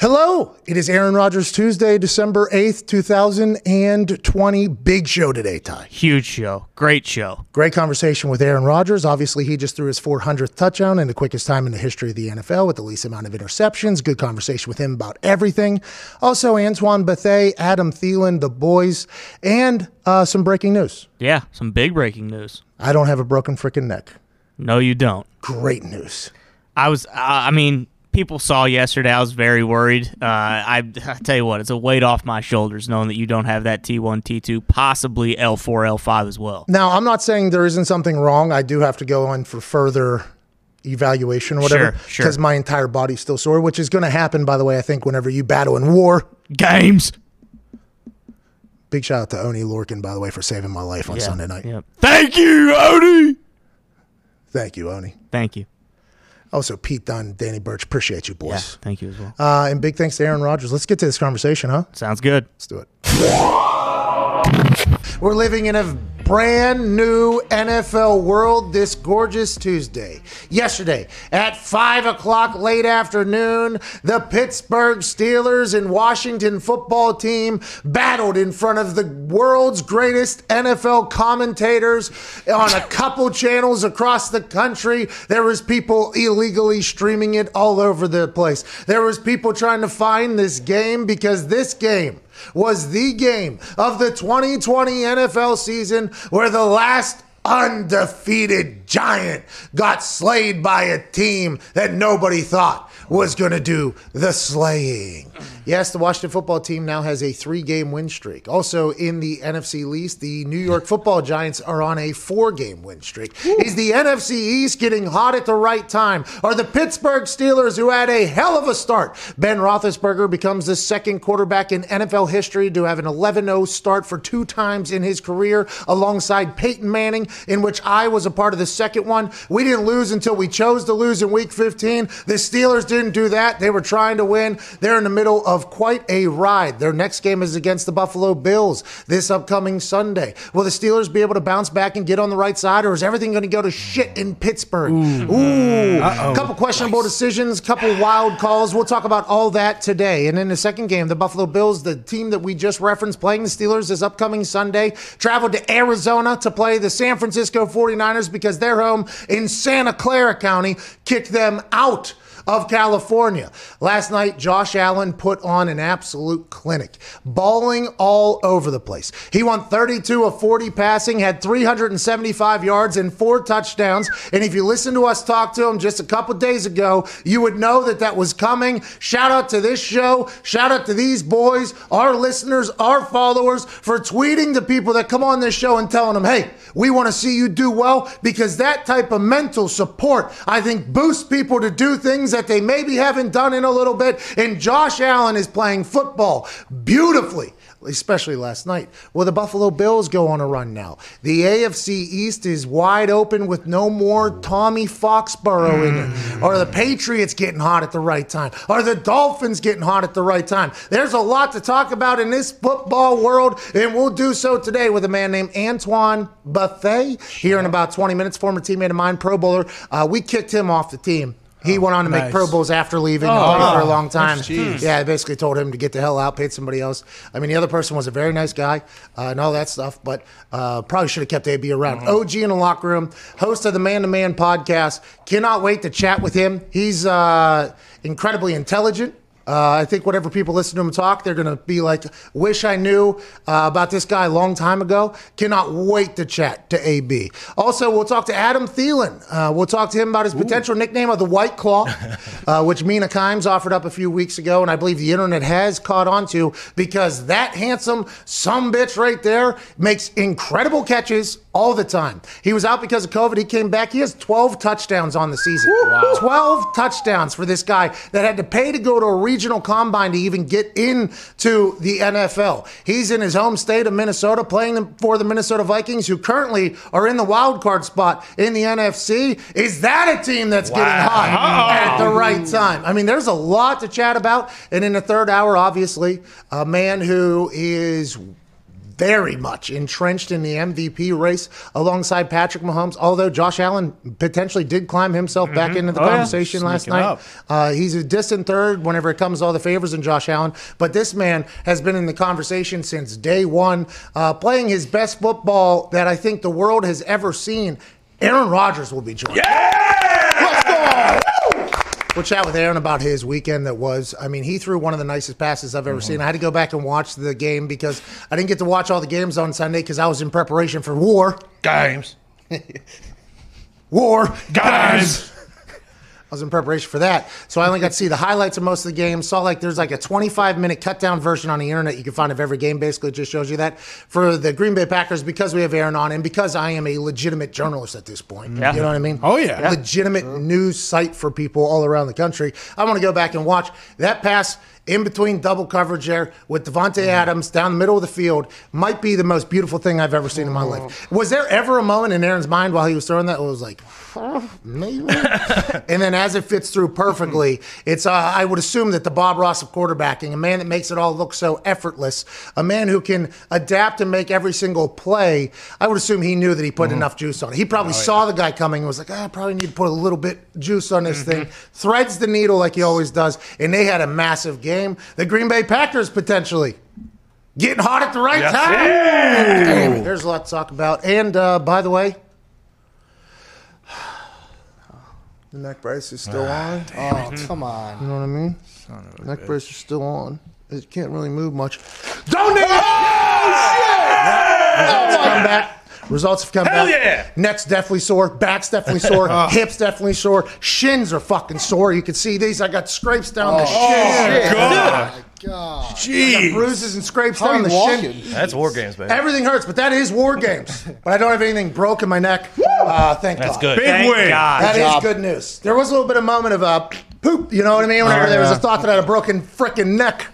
Hello, it is Aaron Rodgers Tuesday, December 8th, 2020. Big show today, Ty. Huge show. Great show. Great conversation with Aaron Rodgers. Obviously, he just threw his 400th touchdown in the quickest time in the history of the NFL with the least amount of interceptions. Good conversation with him about everything. Also, Antoine Bethea, Adam Thielen, the boys, and some breaking news. Yeah, some big breaking news. I don't have a broken freaking neck. No, you don't. Great news. People saw yesterday. I was very worried. I tell you what, it's a weight off my shoulders knowing that you don't have that T1, T2, possibly L4, L5 as well. Now, I'm not saying there isn't something wrong. I do have to go on for further evaluation or whatever, because my entire body's still sore, which is going to happen, by the way, I think, whenever you battle in war. Games. Big shout out to Oni Lorcan, by the way, for saving my life on Sunday night. Yep. Thank you, Oni. Thank you, Oni. Thank you. Also, Pete Dunn, Danny Birch, appreciate you, boys. Yeah, thank you as well. And big thanks to Aaron Rodgers. Let's get to this conversation, huh? Sounds good. Let's do it. We're living in a brand new NFL world this gorgeous Tuesday. Yesterday, at 5 o'clock late afternoon, the Pittsburgh Steelers and Washington football team battled in front of the world's greatest NFL commentators on a couple channels across the country. There was people illegally streaming it all over the place. There was people trying to find this game because this game was the game of the 2020 NFL season where the last undefeated giant got slayed by a team that nobody thought was going to do the slaying. Yes, the Washington football team now has a 3-game win streak. Also in the NFC East, the New York football Giants are on a 4-game win streak. Ooh. Is the NFC East getting hot at the right time? Are the Pittsburgh Steelers, who had a hell of a start? Ben Roethlisberger becomes the second quarterback in NFL history to have an 11-0 start for 2 times in his career, alongside Peyton Manning, in which I was a part of the second one. We didn't lose until we chose to lose in Week 15. The Steelers didn't do that. They were trying to win. They're in the middle of quite a ride. Their next game is against the Buffalo Bills this upcoming Sunday. Will the Steelers be able to bounce back and get on the right side, or is everything going to go to shit in Pittsburgh? Ooh. A couple questionable decisions, couple wild calls. We'll talk about all that today. And in the second game, the Buffalo Bills, the team that we just referenced playing the Steelers this upcoming Sunday, traveled to Arizona to play the San Francisco 49ers because their home in Santa Clara County kicked them out of California. Last night, Josh Allen put on an absolute clinic, balling all over the place. He won 32 of 40 passing, had 375 yards and 4 touchdowns. And if you listen to us talk to him just a couple days ago, you would know that that was coming. Shout out to this show. Shout out to these boys, our listeners, our followers, for tweeting to people that come on this show and telling them, hey, we want to see you do well, because that type of mental support, I think, boosts people to do things that they maybe haven't done in a little bit. And Josh Allen is playing football beautifully, especially last night. Will the Buffalo Bills go on a run now? The AFC East is wide open with no more Tommy Foxborough in it. Are the Patriots getting hot at the right time? Are the Dolphins getting hot at the right time? There's a lot to talk about in this football world, and we'll do so today with a man named Antoine Bethea here in about 20 minutes, former teammate of mine, Pro Bowler. We kicked him off the team. He went on to make Pro Bowls after leaving and played for a long time. Yeah, I basically told him to get the hell out, paid somebody else. I mean, the other person was a very nice guy and all that stuff, but probably should have kept AB around. OG in the locker room, host of the Man to Man podcast. Cannot wait to chat with him. He's incredibly intelligent. I think whenever people listen to him talk, they're going to be like, wish I knew about this guy a long time ago. Cannot wait to chat to AB. Also, we'll talk to Adam Thielen. We'll talk to him about his potential nickname of the White Claw, which Mina Kimes offered up a few weeks ago, and I believe the internet has caught on to, because that handsome sumbitch right there makes incredible catches all the time. He was out because of COVID. He came back. He has 12 touchdowns on the season. Wow. 12 touchdowns for this guy that had to pay to go to a regional combine to even get into the NFL. He's in his home state of Minnesota playing for the Minnesota Vikings, who currently are in the wild card spot in the NFC. Is that a team that's getting hot at the right time? I mean, there's a lot to chat about. And in the third hour, obviously, a man who is very much entrenched in the MVP race alongside Patrick Mahomes, although Josh Allen potentially did climb himself back into the conversation last night. He's a distant third whenever it comes to all the favors in Josh Allen, but this man has been in the conversation since day one, playing his best football that I think the world has ever seen. Aaron Rodgers will be joining. Let's go! We'll chat with Aaron about his weekend that was. I mean, he threw one of the nicest passes I've ever seen. I had to go back and watch the game because I didn't get to watch all the games on Sunday because I was in preparation for war. Games. War. Games. I was in preparation for that. So I only got to see the highlights of most of the games. Saw there's a 25-minute cut-down version on the internet you can find of every game. Basically, it just shows you that. For the Green Bay Packers, because we have Aaron on and because I am a legitimate journalist at this point. Yeah. You know what I mean? Oh, yeah. Legitimate news site for people all around the country. I want to go back and watch that pass in between double coverage there with Devontae Adams down the middle of the field. Might be the most beautiful thing I've ever seen in my life. Was there ever a moment in Aaron's mind while he was throwing that it was like, maybe? And then as it fits through perfectly, it's I would assume that the Bob Ross of quarterbacking, a man that makes it all look so effortless, a man who can adapt and make every single play, I would assume he knew that he put enough juice on it. He probably saw the guy coming and was like, I probably need to put a little bit juice on this thing. Threads the needle like he always does, and they had a massive game. The Green Bay Packers potentially getting hot at the right time. There's a lot to talk about. And by the way, the neck brace is still on. Oh, come on. You know what I mean? Neck brace is still on. It can't really move much. Don't need it! Results come back. Results have come back. Yeah. Neck's definitely sore. Back's definitely sore. Hips definitely sore. Shins are fucking sore. You can see these. I got scrapes down the shins. God. God. I got bruises and scrapes How are down you the walking? shin. That's war games, baby. Everything hurts, but that is war games. But I don't have anything broke in my neck. Thank That's God. good. Thank Big win. God. That job. is good news. There was a little bit of moment of poop. You know what I mean? Whenever there was a thought that I had a broken frickin' neck.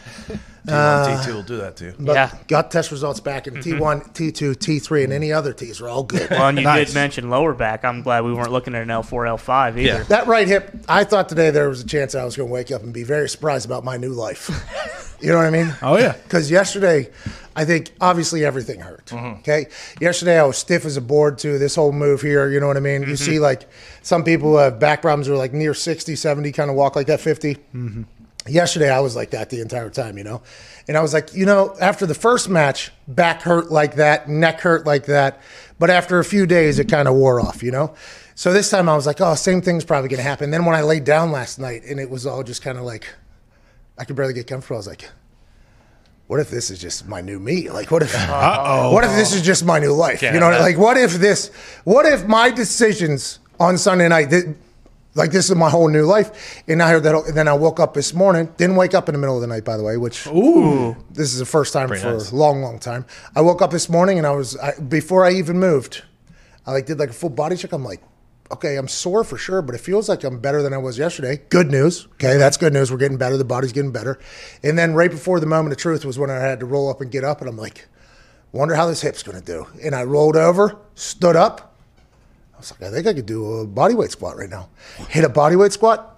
T2 will do that to you. But got test results back in T1, T2, T3, and any other T's are all good. Well, and you Nice. did mention lower back. I'm glad we weren't looking at an L4, L5 either. Yeah. That right hip, I thought today there was a chance I was going to wake up and be very surprised about my new life. You know what I mean? Oh, yeah. Because yesterday, I think obviously everything hurt. Okay? Yesterday I was stiff as a board too. This whole move here, you know what I mean? You see some people who have back problems are near 60, 70, kind of walk like that 50. Yesterday I was like that the entire time, you know? And I was like, after the first match, back hurt like that, neck hurt like that. But after a few days, it kind of wore off, you know? So this time I was like, oh, same thing's probably going to happen. Then when I laid down last night and it was all just kind of I could barely get comfortable, I was like, what if this is just my new me? What if this is just my new life? You know, what if my decisions on Sunday night, this is my whole new life. And I heard that, and then I woke up this morning, didn't wake up in the middle of the night, by the way, which this is the first time for a long, long time. I woke up this morning and before I even moved, I did a full body check. I'm like, okay, I'm sore for sure, but it feels like I'm better than I was yesterday. Good news. Okay, that's good news. We're getting better. The body's getting better. And then right before the moment of truth was when I had to roll up and get up, and I'm like, wonder how this hip's going to do. And I rolled over, stood up. I was like, I think I could do a bodyweight squat right now. Hit a bodyweight squat,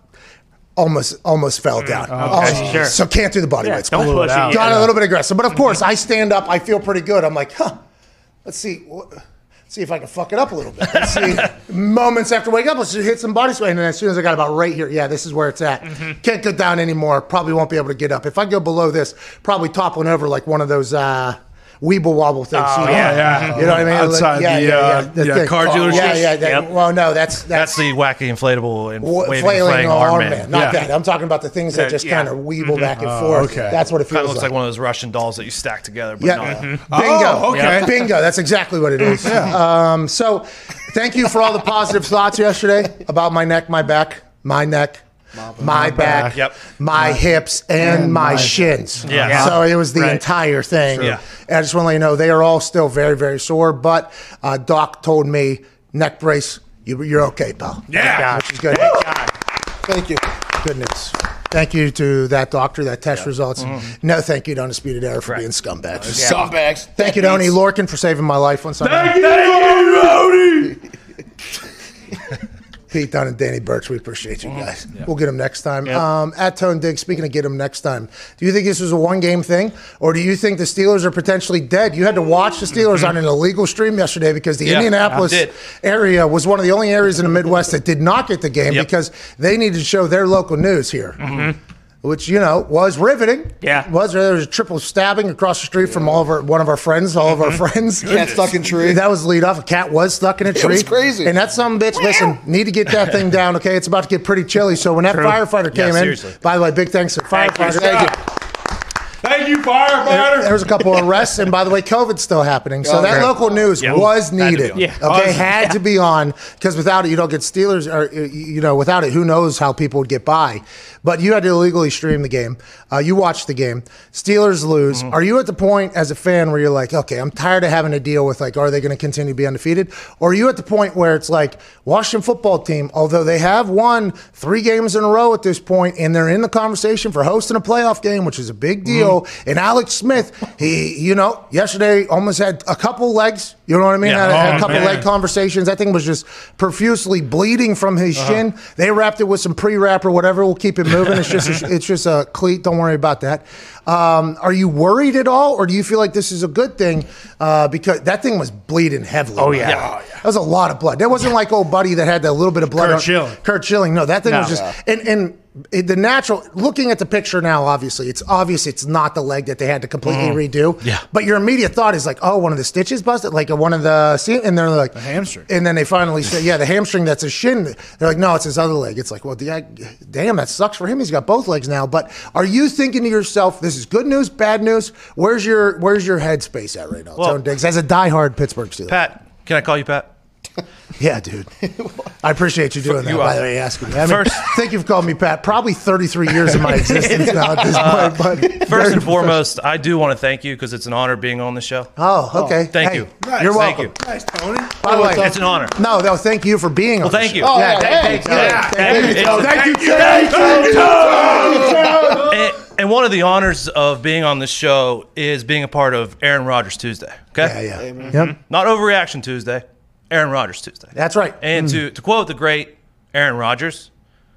almost fell down. Sure. So can't do the bodyweight squat. Don't push it. Got a little bit aggressive. But of course, I stand up. I feel pretty good. I'm like, let's see if I can fuck it up a little bit. Let's see. Moments after waking up, let's just hit some body sweat. And then as soon as I got about right here, this is where it's at. Can't go down anymore. Probably won't be able to get up. If I go below this, probably toppling over like one of those weeble wobble things. Oh, yeah. You know what I mean? Outside the car dealership. Yep. Well, no, that's the wacky inflatable and waving flailing arm man. man. Not that. I'm talking about the things that just kind of weeble back and forth. Okay. That's what it feels Kind of looks like one of those Russian dolls that you stack together. But Yeah. no. Bingo. Okay. Bingo. That's exactly what it is. So thank you for all the positive thoughts yesterday about my neck, my back, my neck, my back, Yep. my hips, and my shins. Yeah. So it was the Right. entire thing. Yeah. And I just want to let you know they are all still very, very sore. But Doc told me, neck brace, you're okay, pal. Yeah. Which is good. Thank you. Good news. Thank you to that doctor, that test results. No, thank you to Undisputed Era for being scumbags. Scumbags. Thank you to Oni Lorcan for saving my life on Sunday. Pete Dunn and Danny Birch, we appreciate you guys. Yeah. We'll get them next time. Yep. At Tone Diggs, speaking of get them next time, do you think this was a one-game thing, or do you think the Steelers are potentially dead? You had to watch the Steelers on an illegal stream yesterday because the Indianapolis area was one of the only areas in the Midwest that did not get the game because they needed to show their local news here. Which, was riveting. Yeah. There was a triple stabbing across the street from one of our friends, all of our friends. Cat stuck in a tree. That was lead off. A cat was stuck in a tree. It was crazy. And that some bitch, listen, need to get that thing down, okay? It's about to get pretty chilly. So when that firefighter came in, by the way, big thanks to the firefighter. Thank you. Thank you, firefighter. There was a couple of arrests, and by the way, COVID's still happening. So that local news was needed. Had to be on, because without it, you don't get Steelers, or, without it, who knows how people would get by. But you had to illegally stream the game. You watched the game. Steelers lose. Are you at the point as a fan where you're like, okay, I'm tired of having to deal with, are they going to continue to be undefeated? Or are you at the point where it's like, Washington football team, although they have won 3 games in a row at this point, and they're in the conversation for hosting a playoff game, which is a big deal. And Alex Smith, he, yesterday almost had a couple legs. You know what I mean? Had a couple leg conversations. That thing was just profusely bleeding from his shin. They wrapped it with some pre-wrap or whatever. We'll keep it moving. It's just a cleat. Don't worry about that. Are you worried at all, or do you feel like this is a good thing? Because that thing was bleeding heavily. Oh, yeah. That was a lot of blood. That wasn't like old buddy that had that little bit of blood. Kurt Schilling. No, that thing was just and the natural. Looking at the picture now, obviously, it's obvious it's not the leg that they had to completely redo. Yeah. But your immediate thought is like, oh, one of the stitches busted, like one of the, and they're like the hamstring. And then they finally say, yeah, the hamstring. That's his shin. They're like, no, it's his other leg. It's like, well, damn, that sucks for him. He's got both legs now. But are you thinking to yourself, this is good news, bad news? Where's your headspace at right now, Tone Diggs, as a diehard Pittsburgh Steeler? Pat, can I call you Pat? Yeah, dude. I appreciate you doing that, by the way, asking me. First, thank you for calling me Pat. Probably 33 years of my existence now at this point. But first and foremost, I do want to thank you because it's an honor being on the show. Oh, okay. Thank you. Nice. You're welcome. Thank you. Nice, Tony. By the way, it's an honor. No, thank you for being on thank the you. show. Thank you. And one of the honors of being on this show is being a part of Aaron Rodgers Tuesday. Okay? Yeah. Amen. Yep. Not Overreaction Tuesday, Aaron Rodgers Tuesday. That's right. And to quote the great Aaron Rodgers,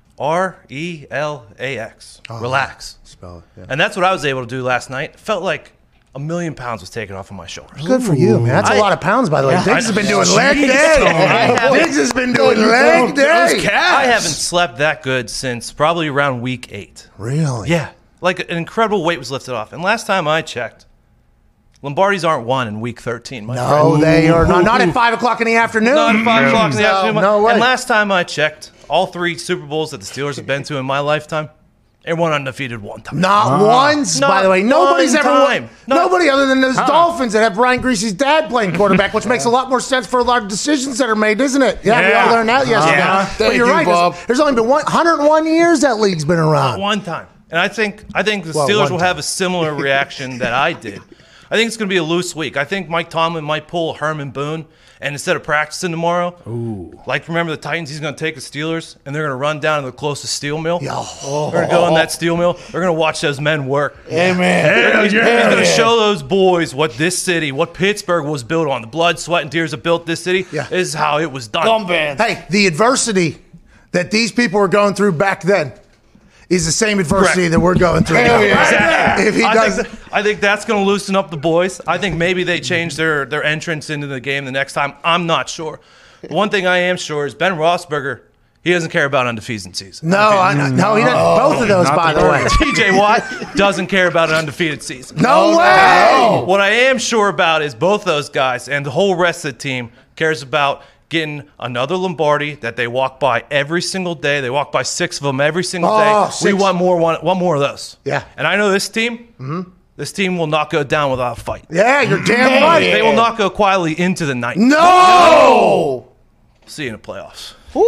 RELAX. Relax. Spell it. Yeah. And that's what I was able to do last night. It felt like 1,000,000 pounds was taken off of my shoulders. Good for you, man. That's a lot of pounds, by the way. Diggs has been doing leg day. Diggs has been doing leg day. I haven't slept that good since probably around week 8. Really? Yeah. Like an incredible weight was lifted off. And last time I checked, Lombardis aren't won in week 13. No, they are not. Not at 5 o'clock in the afternoon. Not at 5 o'clock in the afternoon. No way. And last time I checked, all 3 Super Bowls that the Steelers have been to in my lifetime, they won undefeated one time. Not once, by the way. Nobody's ever won. No. Nobody other than those Dolphins that have Brian Greasy's dad playing quarterback, which makes a lot more sense for a lot of decisions that are made, doesn't it? Yeah, we all learned that yesterday. But you're right. Bob. There's only been 101 years that league's been around. One time. And I think the Steelers will have a similar reaction that I did. I think it's going to be a loose week. I think Mike Tomlin might pull Herman Boone, and instead of practicing tomorrow, remember the Titans, he's going to take the Steelers, and they're going to run down to the closest steel mill. They're going to go in that steel mill. They're going to watch those men work. Amen. He's going to show those boys what this city, what Pittsburgh was built on. The blood, sweat, and tears that built this city. This is how it was done. Hey, the adversity that these people were going through back then is the same adversity that we're going through now. Exactly. If he does, I think that's going to loosen up the boys. I think maybe they change their entrance into the game the next time. I'm not sure. The one thing I am sure is Ben Roethlisberger, he doesn't care about undefeated season. No, he doesn't. Both of those, by the way. TJ Watt doesn't care about an undefeated season. No way! What I am sure about is both those guys and the whole rest of the team cares about getting another Lombardi that they walk by every single day. They walk by 6 of them every single day. 6. We want more of those. Yeah. And I know this team, this team will not go down without a fight. Yeah, you're damn right. They will not go quietly into the night. No! See you in the playoffs. What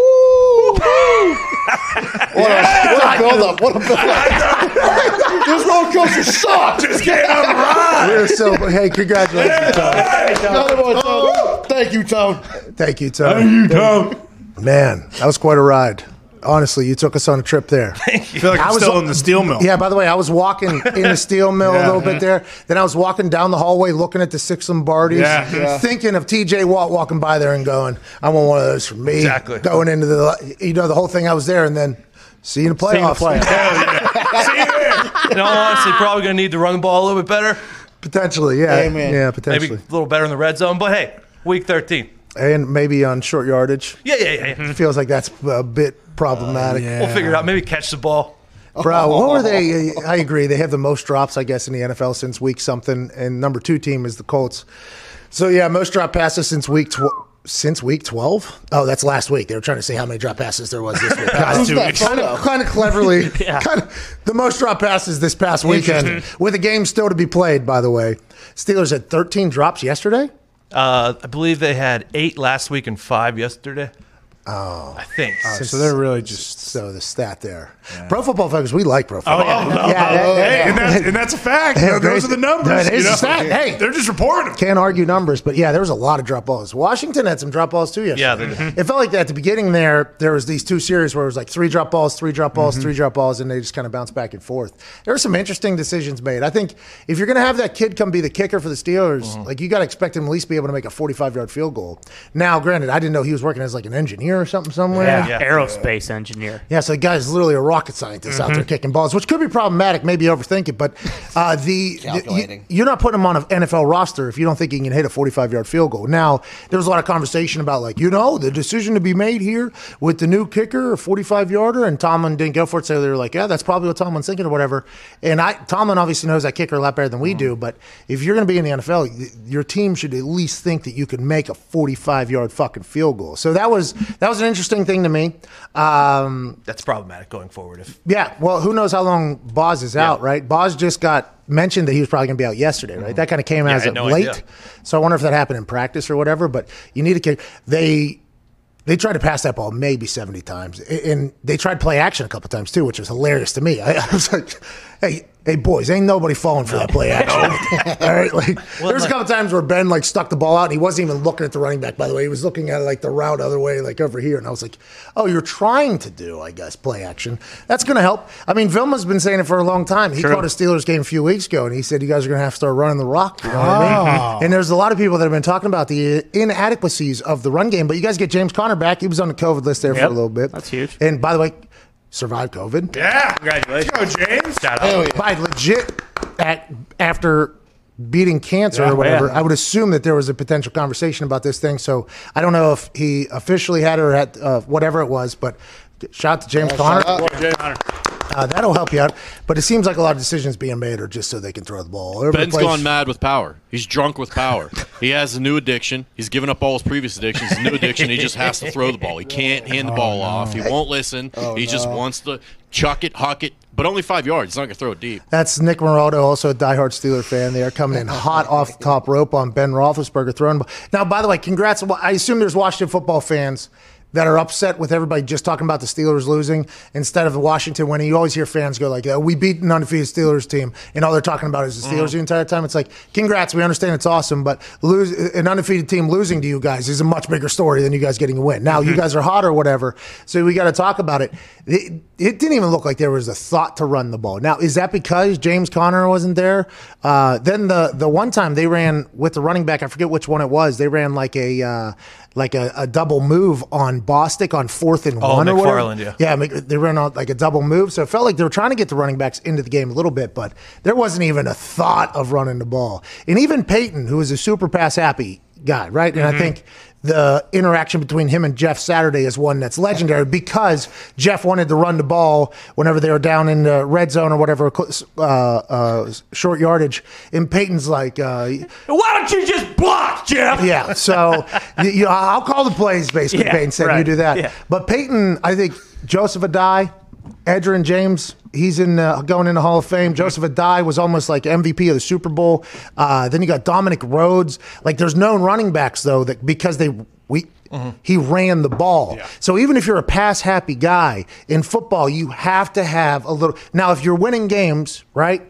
a build-up. What a build-up. This roller coaster sucks. Just get him right. We're so, hey, congratulations, Tone. Another one, Tone. Thank you, Tone. Thank you, Tone. Thank you, Tone. Man, that was quite a ride. Honestly, you took us on a trip there. I feel like I'm still in the steel mill. Yeah, by the way, I was walking in the steel mill a little bit there. Then I was walking down the hallway looking at the 6 Lombardis, thinking of TJ Watt walking by there and going, I want one of those for me. Exactly. Going into the whole thing I was there, and then see you in the playoffs. See you there. In all honesty, probably going to need to run the ball a little bit better. Potentially, yeah. Amen. Yeah, potentially. Maybe a little better in the red zone. But hey, week 13. And maybe on short yardage. Yeah. Feels like that's a bit problematic. We'll figure it out. Maybe catch the ball. Bro, what were they? I agree. They have the most drops, I guess, in the NFL since week something. And number 2 team is the Colts. So, yeah, most drop passes since week 12? Oh, that's last week. They were trying to say how many drop passes there was this week. Kind of cleverly. The most drop passes this past weekend with a game still to be played, by the way. Steelers had 13 drops yesterday. I believe they had 8 last week and 5 yesterday. Oh, I think. So they're really just so the stat there. Yeah. Pro Football Focus, we like Pro Football. And that's a fact. Those are the numbers. That is a stat. Hey, they're just reporting them. Can't argue numbers, but yeah, there was a lot of drop balls. Washington had some drop balls too yesterday. Yeah, they did. It felt like that at the beginning there was these 2 series where it was like 3 drop balls, 3 drop balls, 3 drop balls, and they just kind of bounced back and forth. There were some interesting decisions made. I think if you're going to have that kid come be the kicker for the Steelers, like you got to expect him at least be able to make a 45-yard field goal. Now, granted, I didn't know he was working as like an engineer or something somewhere. Yeah. Aerospace engineer. Yeah, so the guy's literally a rocket scientist out there kicking balls, which could be problematic, maybe overthink it, but you're not putting him on an NFL roster if you don't think he can hit a 45-yard field goal. Now, there was a lot of conversation about the decision to be made here with the new kicker, a 45-yarder, and Tomlin didn't go for it, so they were like, yeah, that's probably what Tomlin's thinking or whatever. And Tomlin obviously knows that kicker a lot better than we do, but if you're going to be in the NFL, your team should at least think that you can make a 45-yard fucking field goal. So that was an interesting thing to me. That's problematic going forward. Well, who knows how long Boz is out, right? Boz just got mentioned that he was probably going to be out yesterday, right? That kind of came as of late. Idea. So I wonder if that happened in practice or whatever, but you need a kick. They tried to pass that ball maybe 70 times, and they tried play action a couple times too, which was hilarious to me. I was like, hey, boys, ain't nobody falling for that play action. All right, there's a couple times where Ben stuck the ball out, and he wasn't even looking at the running back. By the way, he was looking at the route other way, over here, and I was like, oh, you're trying to do, I guess, play action. That's going to help. I mean, Vilma's been saying it for a long time. He called a Steelers game a few weeks ago, and he said you guys are going to have to start running the rock. You know what I mean? And there's a lot of people that have been talking about the inadequacies of the run game, but you guys get James Conner back. He was on the COVID list there for a little bit. That's huge. And by the way, survived COVID. Yeah. Congratulations. Let's go, James. Shout out. By legit, after beating cancer or whatever, I would assume that there was a potential conversation about this thing. So I don't know if he officially had it or had whatever it was, but shout out to James Conner. That'll help you out. But it seems like a lot of decisions being made are just so they can throw the ball. Ben's gone mad with power. He's drunk with power. He has a new addiction. He's given up all his previous addictions. His new addiction, he just has to throw the ball. He can't hand the ball off. He won't listen. He just wants to chuck it, huck it, but only 5 yards. He's not going to throw it deep. That's Nick Moraldo, also a diehard Steeler fan. They are coming in hot off the top rope on Ben Roethlisberger throwing the ball. Now, by the way, congrats. I assume there's Washington football fans that are upset with everybody just talking about the Steelers losing instead of the Washington winning. You always hear fans go like, we beat an undefeated Steelers team, and all they're talking about is the Steelers the entire time. It's like, congrats, we understand it's awesome, but an undefeated team losing to you guys is a much bigger story than you guys getting a win. Now, you guys are hot or whatever, so we got to talk about it. It didn't even look like there was a thought to run the ball. Now, is that because James Conner wasn't there? Then the one time they ran with the running back, I forget which one it was, they ran like a double move on Bostic on 4th and 1 or whatever. McFarland, Yeah, they ran out like a double move. So it felt like they were trying to get the running backs into the game a little bit, but there wasn't even a thought of running the ball. And even Peyton, who is a super pass happy guy, right? And I think the interaction between him and Jeff Saturday is one that's legendary because Jeff wanted to run the ball whenever they were down in the red zone or whatever, short yardage. And Peyton's like, why don't you just block, Jeff? Yeah, so I'll call the plays, basically, Peyton said. You do that. Yeah. But Peyton, I think Joseph Adai, Edgerrin James, he's going in the Hall of Fame. Joseph Adai was almost like MVP of the Super Bowl. Then you got Dominic Rhodes. Like, there's known running backs, though, that because he ran the ball. Yeah. So even if you're a pass-happy guy, in football, you have to have a little – now, if you're winning games, right,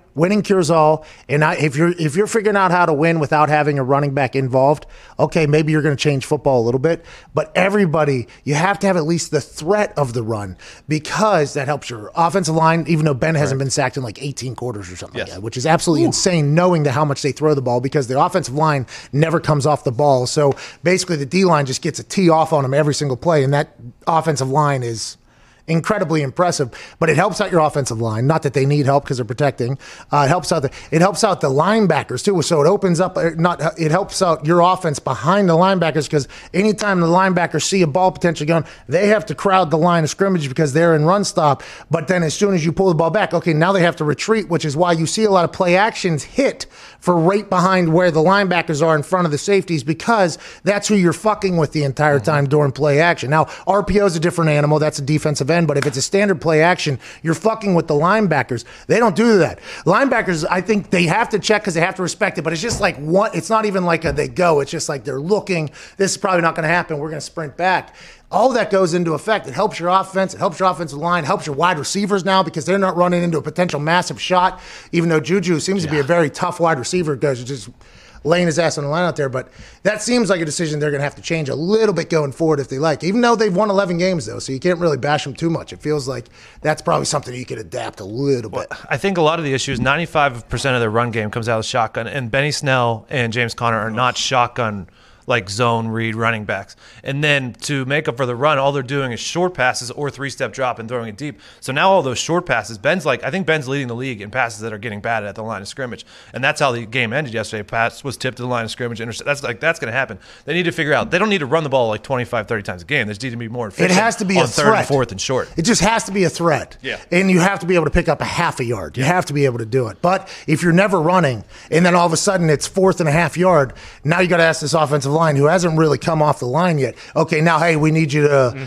Winning cures all. And if you're figuring out how to win without having a running back involved, okay, maybe you're going to change football a little bit. But everybody, you have to have at least the threat of the run, because that helps your offensive line, even though Ben hasn't been sacked in like 18 quarters or something like that, which is absolutely insane knowing how much they throw the ball, because the offensive line never comes off the ball. So basically the D-line just gets a tee off on them every single play, and that offensive line is incredibly impressive, but it helps out your offensive line. Not that they need help because they're protecting. It helps out the linebackers too. So it opens up. It helps out your offense behind the linebackers, because anytime the linebackers see a ball potentially going, they have to crowd the line of scrimmage because they're in run stop. But then as soon as you pull the ball back, okay, now they have to retreat, which is why you see a lot of play actions hit for right behind where the linebackers are in front of the safeties, because that's who you're fucking with the entire time during play action. Now RPO is a different animal. That's a defensive end. But if it's a standard play action, you're fucking with the linebackers. They don't do that. Linebackers, I think they have to check because they have to respect it, but it's just like it's not even like they go. It's just like they're looking. This is probably not going to happen. We're going to sprint back. All that goes into effect. It helps your offense. It helps your offensive line. It helps your wide receivers now, because they're not running into a potential massive shot, even though Juju seems to be a very tough wide receiver, because just laying his ass on the line out there. But that seems like a decision they're going to have to change a little bit going forward if they like. Even though they've won 11 games, though, so you can't really bash them too much. It feels like that's probably something you could adapt a little bit. I think a lot of the issues, 95% of their run game comes out of the shotgun, and Benny Snell and James Conner are not shotgun like zone read running backs. And then to make up for the run, all they're doing is short passes or three-step drop and throwing it deep. So now all those short passes, I think Ben's leading the league in passes that are getting batted at the line of scrimmage. And that's how the game ended yesterday. Pass was tipped to the line of scrimmage. That's going to happen. They need to figure out, they don't need to run the ball like 25, 30 times a game. They just need to be more efficient. It has to be a threat. On third and fourth and short. It just has to be a threat. Yeah. And you have to be able to pick up a half a yard. You have to be able to do it. But if you're never running, and then all of a sudden it's 4th and a half yard, now you got to ask this offensive line, who hasn't really come off the line yet. Okay, now hey, we need you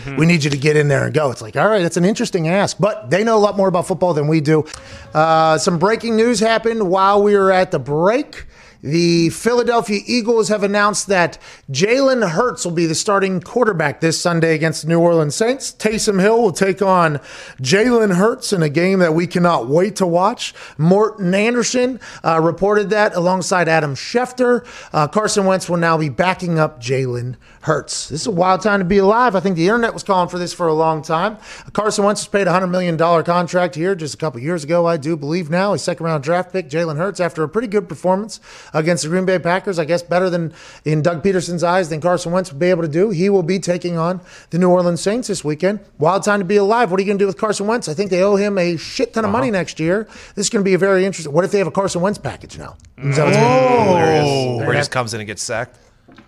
to get in there and go. It's like, all right, that's an interesting ask, but they know a lot more about football than we do. Some breaking news happened while we were at the break. The Philadelphia Eagles have announced that Jalen Hurts will be the starting quarterback this Sunday against the New Orleans Saints. Taysom Hill will take on Jalen Hurts in a game that we cannot wait to watch. Morton Anderson reported that alongside Adam Schefter. Carson Wentz will now be backing up Jalen Hurts. This is a wild time to be alive. I think the internet was calling for this for a long time. Carson Wentz was paid a $100 million contract here just a couple years ago, I do believe now. His second-round draft pick, Jalen Hurts, after a pretty good performance against the Green Bay Packers, I guess better than in Doug Peterson's eyes than Carson Wentz would be able to do. He will be taking on the New Orleans Saints this weekend. Wild time to be alive. What are you going to do with Carson Wentz? I think they owe him a shit ton of money next year. This is going to be a very interesting. What if they have a Carson Wentz package now? Is that what's hilarious. Where he just comes in and gets sacked.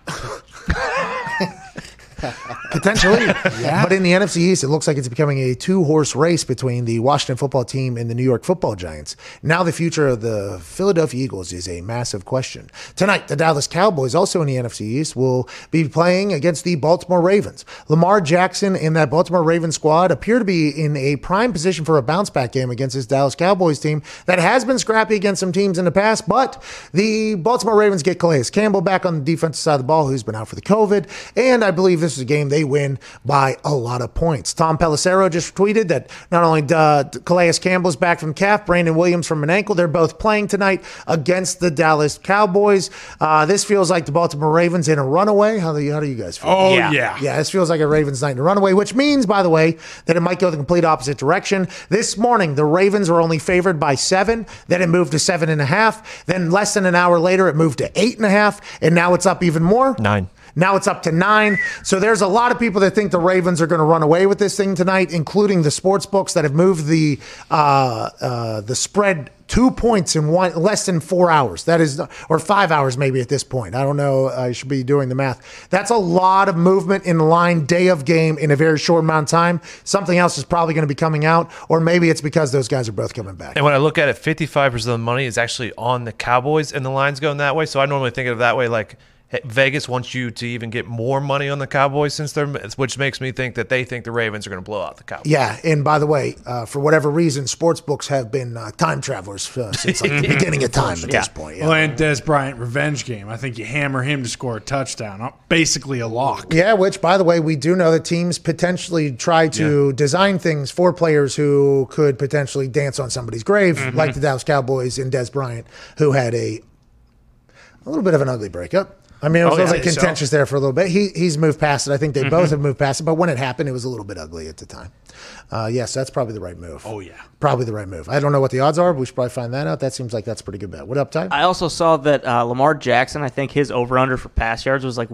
Potentially. But in the NFC East, it looks like it's becoming a two-horse race between the Washington football team and the New York football Giants. Now the future of the Philadelphia Eagles is a massive question. Tonight, the Dallas Cowboys, also in the NFC East, will be playing against the Baltimore Ravens. Lamar Jackson and that Baltimore Ravens squad appear to be in a prime position for a bounce-back game against this Dallas Cowboys team that has been scrappy against some teams in the past, but the Baltimore Ravens get Calais Campbell back on the defensive side of the ball, who's been out for the COVID, and I believe this is a game they win by a lot of points. Tom Pelissero just tweeted that not only Calais Campbell's back from calf, Brandon Williams from an ankle, they're both playing tonight against the Dallas Cowboys. This feels like the Baltimore Ravens in a runaway. How do you guys feel? Oh, yeah. Yeah, this feels like a Ravens night in a runaway, which means, by the way, that it might go the complete opposite direction. This morning, the Ravens were only favored by 7. Then it moved to 7.5. Then less than an hour later, it moved to 8.5. And now it's up even more. 9. Now it's up to 9. So there's a lot of people that think the Ravens are going to run away with this thing tonight, including the sports books that have moved the spread 2 points in less than 4 hours. That is, or 5 hours maybe at this point. I don't know. I should be doing the math. That's a lot of movement in the line, day of game in a very short amount of time. Something else is probably going to be coming out, or maybe it's because those guys are both coming back. And when I look at it, 55% of the money is actually on the Cowboys, and the line's going that way. So I normally think of it that way, like, Vegas wants you to even get more money on the Cowboys which makes me think that they think the Ravens are going to blow out the Cowboys. Yeah, and by the way, for whatever reason, sports books have been time travelers since like the beginning of time at this point. Yeah. Well, and Dez Bryant revenge game. I think you hammer him to score a touchdown, basically a lock. Yeah, which, by the way, we do know that teams potentially try to design things for players who could potentially dance on somebody's grave, like the Dallas Cowboys and Dez Bryant, who had a little bit of an ugly breakup. I mean, it was like contentious there for a little bit. He's moved past it. I think they both have moved past it. But when it happened, it was a little bit ugly at the time. Yes, that's probably the right move. Oh, yeah. Probably the right move. I don't know what the odds are, but we should probably find that out. That seems like that's a pretty good bet. What up, Ty? I also saw that Lamar Jackson, I think his over-under for pass yards was like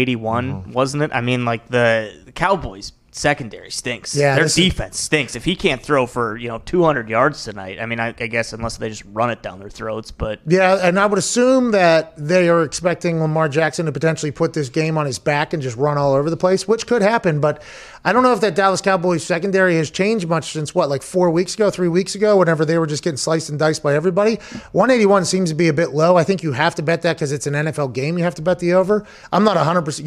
181, wasn't it? I mean, like the Cowboys secondary stinks. Yeah, their defense stinks. If he can't throw for 200 yards tonight, I mean, I guess unless they just run it down their throats. But yeah, and I would assume that they are expecting Lamar Jackson to potentially put this game on his back and just run all over the place, which could happen. But I don't know if that Dallas Cowboys secondary has changed much since like 3 weeks ago, whenever they were just getting sliced and diced by everybody. 181 seems to be a bit low. I think you have to bet that because it's an NFL game. You have to bet the over. I'm not 100%.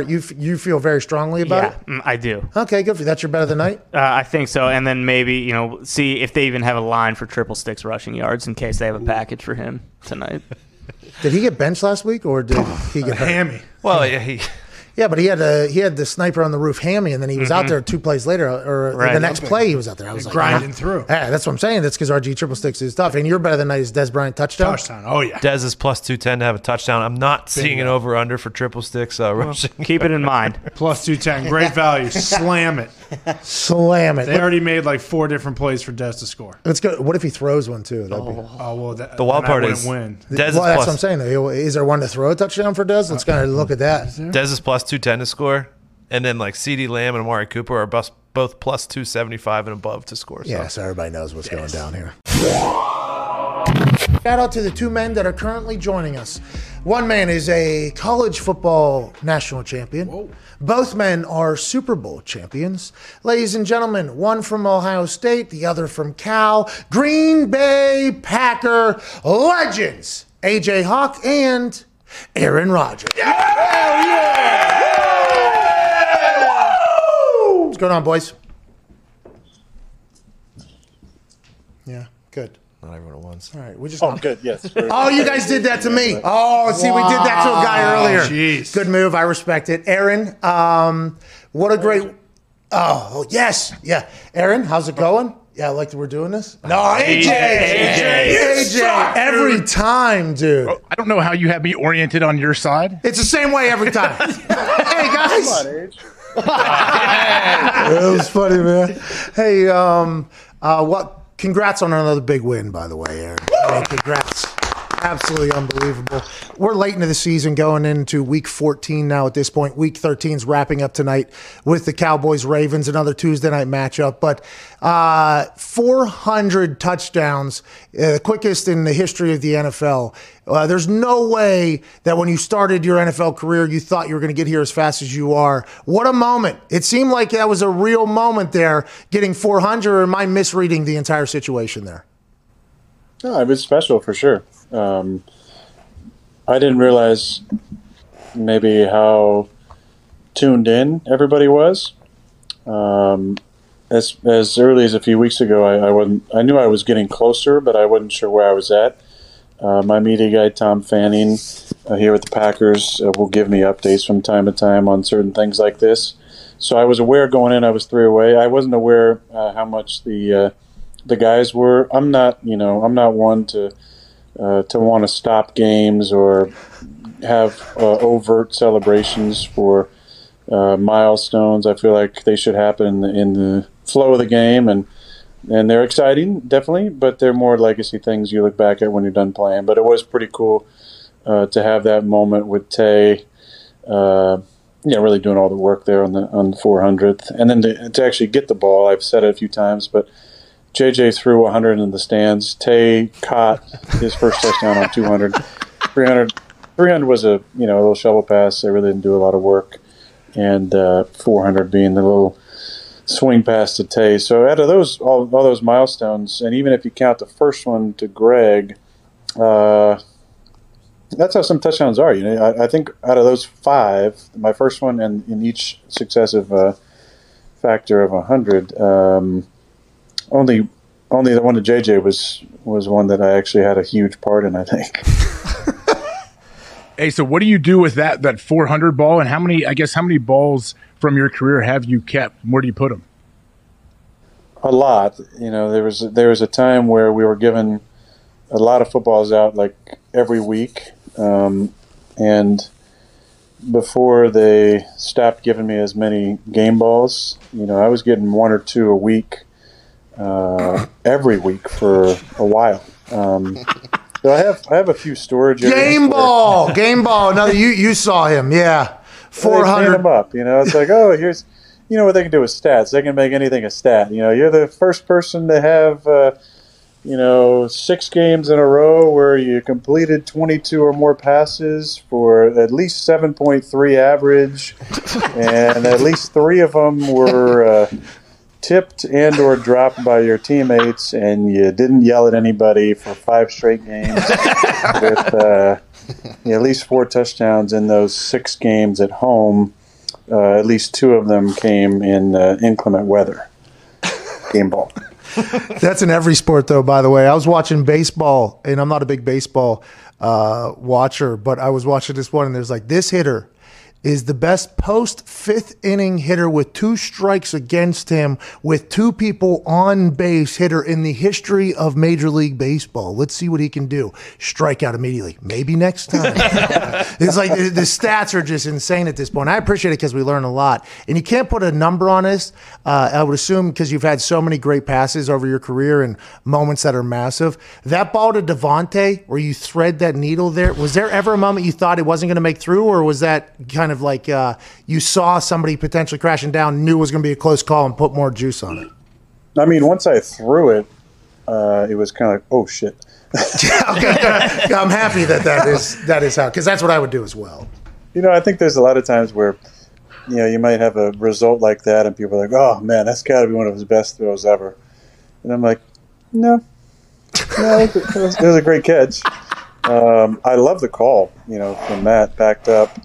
You feel very strongly about it? I do. Okay, good for you. That's your bet of the night? I think so. And then maybe, see if they even have a line for triple sticks rushing yards in case they have a package for him tonight. Did he get benched last week or did he get hurt? Hammy? Well, Yeah, but he had the sniper on the roof hammy, and then he was out there 2 plays later, or the next play he was out there. I was like, grinding through. Yeah, that's what I'm saying. That's because RG triple sticks is tough. And your bet of the night is Dez Bryant touchdown. Oh yeah. Dez is plus 210 to have a touchdown. I'm not seeing an over under for triple sticks rushing. Keep it in mind. Plus 210, great value. Slam it. Slam it. They already made like 4 different plays for Dez to score. Let's go. What if he throws one too? That'd be. The wild part is win. Dez That's what I'm saying. Is there one to throw a touchdown for Dez? Let's kind of look at that. Dez is plus 210 to score. And then like CeeDee Lamb and Amari Cooper are both plus 275 and above to score. Yeah, so everybody knows what's going down here. Shout out to the 2 men that are currently joining us. One man is a college football national champion. Whoa. Both men are Super Bowl champions. Ladies and gentlemen, one from Ohio State, the other from Cal. Green Bay Packer legends, AJ Hawk and Aaron Rodgers. What's going on, boys? Yeah, good. Not everyone at once. All right, we just. Good. Yes. Oh, you guys did that to me. Oh, see, we did that to a guy earlier. Jeez. Good move. I respect it, Aaron. What a great. Oh, yes, yeah. Aaron, how's it going? Yeah, I like that we're doing this. No, AJ, every time, dude. I don't know how you have me oriented on your side. It's the same way every time. Hey guys. Come on, Age. It was funny, man. Hey, congrats on another big win, by the way, Aaron. I mean, congrats. Absolutely unbelievable. We're late into the season, going into week 14 now at this point. Week 13 is wrapping up tonight with the Cowboys-Ravens, another Tuesday night matchup. But 400 touchdowns, the quickest in the history of the NFL. There's no way that when you started your NFL career, you thought you were going to get here as fast as you are. What a moment. It seemed like that was a real moment there, getting 400, or am I misreading the entire situation there? No, it was special for sure. I didn't realize maybe how tuned in everybody was. As early as a few weeks ago, I knew I was getting closer, but I wasn't sure where I was at. My media guy, Tom Fanning, here with the Packers, will give me updates from time to time on certain things like this. So I was aware going in I was 3 away. I wasn't aware how much the guys were. I'm not one to want to stop games or have overt celebrations for milestones. I feel like they should happen in the flow of the game, and they're exciting, definitely, but they're more legacy things you look back at when you're done playing. But it was pretty cool to have that moment with Tay, really doing all the work there on the 400th, and then to actually get the ball. I've said it a few times, but JJ threw 100 in the stands. Tay caught his first touchdown on 200. 300 was a little shovel pass. They really didn't do a lot of work, and 400 being the little swing pass to Tay. So out of those all those milestones, and even if you count the first one to Greg, That's how some touchdowns are. I think out of those 5, my first one and in each successive factor of 100, only the one to JJ was one that I actually had a huge part in, I think. Hey, so what do you do with that 400 ball, and how many balls from your career have you kept? Where do you put them? A lot. There was a time where we were given a lot of footballs out like every week, and before they stopped giving me as many game balls, I was getting 1 or 2 a week, every week for a while. So I have a few storage areas. Game ball. No, you saw him, yeah. 400. Them up. It's like, oh, here's, what they can do with stats. They can make anything a stat. You're the first person to have, 6 games in a row where you completed 22 or more passes for at least 7.3 average, and at least 3 of them were tipped and or dropped by your teammates, and you didn't yell at anybody for 5 straight games with at least 4 touchdowns in those 6 games at home. At least 2 of them came in inclement weather. Game ball. That's in every sport, though, by the way. I was watching baseball, and I'm not a big baseball watcher, but I was watching this one, and there's like, this hitter is the best post-5th inning hitter with 2 strikes against him with 2 people on base hitter in the history of Major League Baseball. Let's see what he can do. Strike out immediately. Maybe next time. It's like the stats are just insane at this point. I appreciate it because we learn a lot. And you can't put a number on this. I would assume because you've had so many great passes over your career and moments that are massive. That ball to Davante, where you thread that needle there, was there ever a moment you thought it wasn't going to make through, or was that kind of like you saw somebody potentially crashing down, knew it was going to be a close call, and put more juice on it? I mean, once I threw it, it was kind of like, oh, shit. Okay, I'm happy that is how, because that's what I would do as well. I think there's a lot of times where, you might have a result like that, and people are like, oh, man, that's got to be one of his best throws ever. And I'm like, no, it was a great catch. I love the call, from Matt, backed up.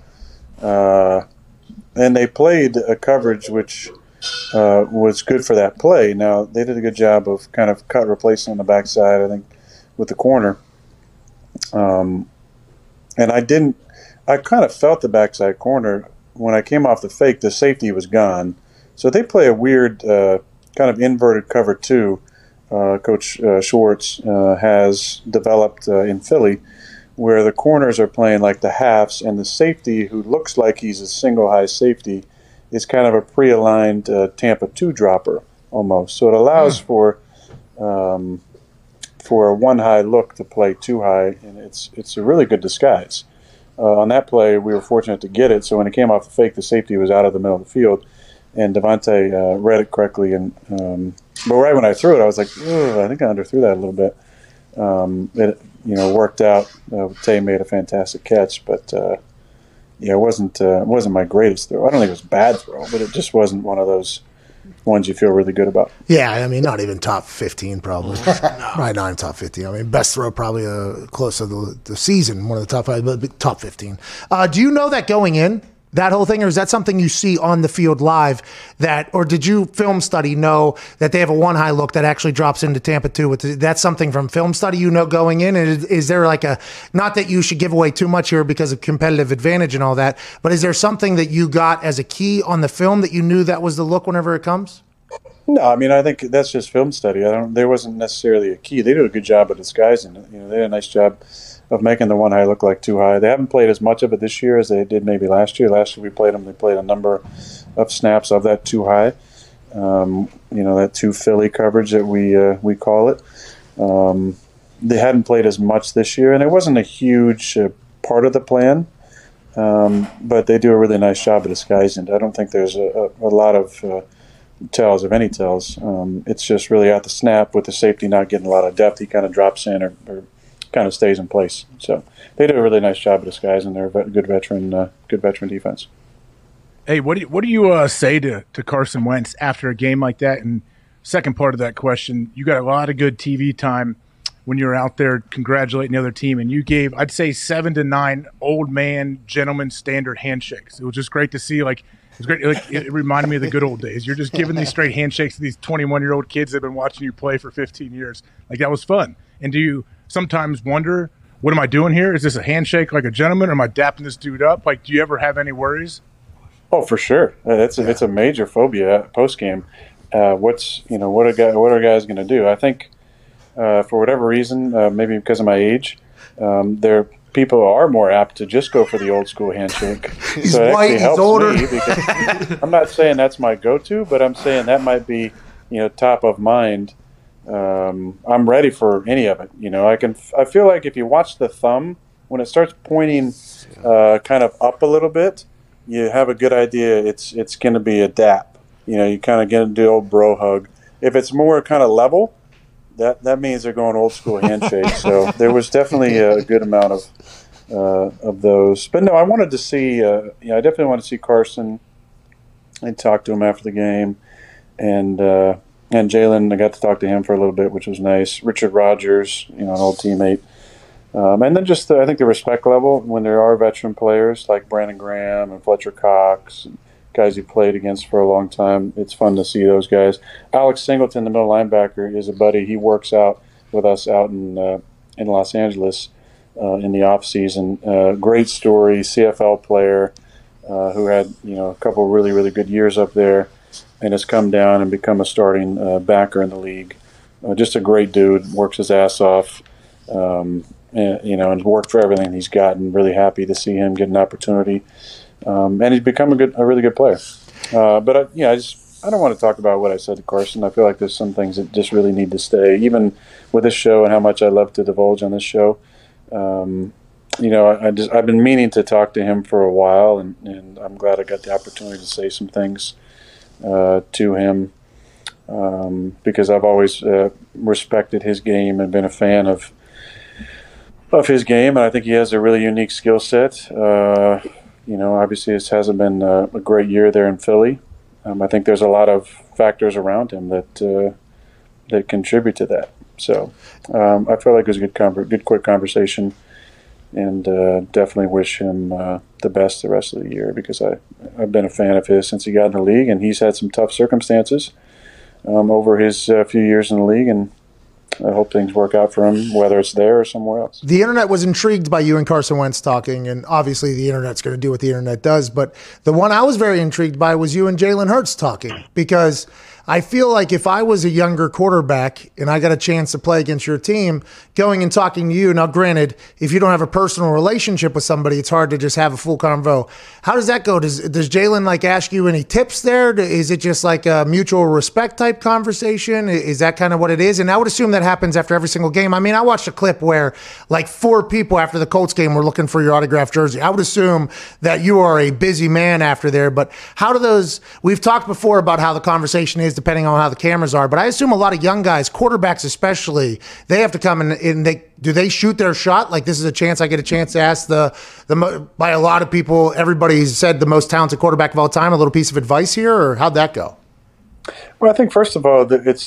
And they played a coverage which was good for that play. Now, they did a good job of kind of cut replacing on the backside, I think, with the corner. And I kind of felt the backside corner. When I came off the fake, the safety was gone. So they play a weird kind of inverted cover 2. Coach Schwartz has developed in Philly, where the corners are playing like the halves, and the safety, who looks like he's a single high safety, is kind of a pre-aligned Tampa 2 dropper almost. So it allows for a 1 high look to play 2 high, and it's a really good disguise. On that play, we were fortunate to get it, so when it came off the fake, the safety was out of the middle of the field, and Davante read it correctly. And but right when I threw it, I was like, I think I underthrew that a little bit. It worked out. Tay made a fantastic catch, but it wasn't my greatest throw. I don't think it was a bad throw, but it just wasn't one of those ones you feel really good about. Yeah, I mean, not even top 15 probably. Right, not even top 15. I mean, best throw probably close to the season, one of the top 5, but top 15. Do you know that going in, that whole thing, or is that something you see on the field live, or did you film study know that they have a 1 high look that actually drops into Tampa 2? That's something from film study going in? And is there like not that you should give away too much here because of competitive advantage and all that, but is there something that you got as a key on the film that you knew that was the look whenever it comes? No, I mean, I think that's just film study. There wasn't necessarily a key. They do a good job of disguising it. They did a nice job of making the 1 high look like 2 high. They haven't played as much of it this year as they did maybe last year. Last year we played them. They played a number of snaps of that 2 high. That 2 Philly coverage that we call it. They hadn't played as much this year, and it wasn't a huge part of the plan. But they do a really nice job of disguising it. I don't think there's a lot of tells, of any tells. It's just really at the snap with the safety not getting a lot of depth. He kind of drops in or kind of stays in place. So they do a really nice job of disguising their good veteran defense. Hey, what do you say to Carson Wentz after a game like that? And second part of that question, you got a lot of good TV time when you were out there congratulating the other team, and you gave, I'd say, 7 to 9 old man gentleman standard handshakes. It was just great to see. Like, it was great. Like, it reminded me of the good old days. You're just giving these straight handshakes to these 21-year-old kids that have been watching you play for 15 years. Like, that was fun. And do you sometimes wonder, what am I doing here? Is this a handshake like a gentleman, or am I dapping this dude up? Like, do you ever have any worries? Oh, for sure. It's a major phobia post game. What are guys going to do? I think for whatever reason, maybe because of my age, people are more apt to just go for the old school handshake. He's white, he's older. Me because I'm not saying that's my go-to, but I'm saying that might be, top of mind. I'm ready for any of it. I feel like if you watch the thumb, when it starts pointing kind of up a little bit, you have a good idea it's going to be a dap. You kind of get into the old bro hug. If it's more kind of level, that means they're going old school handshake. So there was definitely a good amount of those. But no, I wanted to see. I definitely want to see Carson and talk to him after the game, and Jalen. I got to talk to him for a little bit, which was nice. Richard Rodgers, an old teammate. And then just I think the respect level when there are veteran players like Brandon Graham and Fletcher Cox, and guys you played against for a long time. It's fun to see those guys. Alex Singleton, the middle linebacker, is a buddy. He works out with us out in Los Angeles in the off season. Great story, CFL player who had a couple really really good years up there, and has come down and become a starting backer in the league. Just a great dude. Works his ass off. And worked for everything he's gotten. Really happy to see him get an opportunity, and he's become a really good player. But I don't want to talk about what I said to Carson. I feel like there's some things that just really need to stay, even with this show and how much I love to divulge on this show. I've been meaning to talk to him for a while, and I'm glad I got the opportunity to say some things to him because I've always respected his game and been a fan of his game, and I think he has a really unique skill set. Obviously this hasn't been a great year there in Philly. I think there's a lot of factors around him that contribute to that. So I feel like it was a good quick conversation, and definitely wish him the best the rest of the year because I've been a fan of his since he got in the league, and he's had some tough circumstances over his few years in the league, and I hope things work out for him, whether it's there or somewhere else. The internet was intrigued by you and Carson Wentz talking, and obviously the internet's going to do what the internet does. But the one I was very intrigued by was you and Jalen Hurts talking, because I feel like if I was a younger quarterback and I got a chance to play against your team, going and talking to you, now granted, if you don't have a personal relationship with somebody, it's hard to just have a full convo. How does that go? Does Jalen ask you any tips there? Is it just like a mutual respect type conversation? Is that kind of what it is? And I would assume that happens after every single game. I mean, I watched a clip where 4 people after the Colts game were looking for your autographed jersey. I would assume that you are a busy man after there, but how do those, we've talked before about how the conversation is depending on how the cameras are, but I assume a lot of young guys, quarterbacks especially, they have to come and do they shoot their shot? Like, this is a chance, I get a chance to ask by a lot of people, everybody's said the most talented quarterback of all time, a little piece of advice here, or how'd that go? Well, I think first of all, it's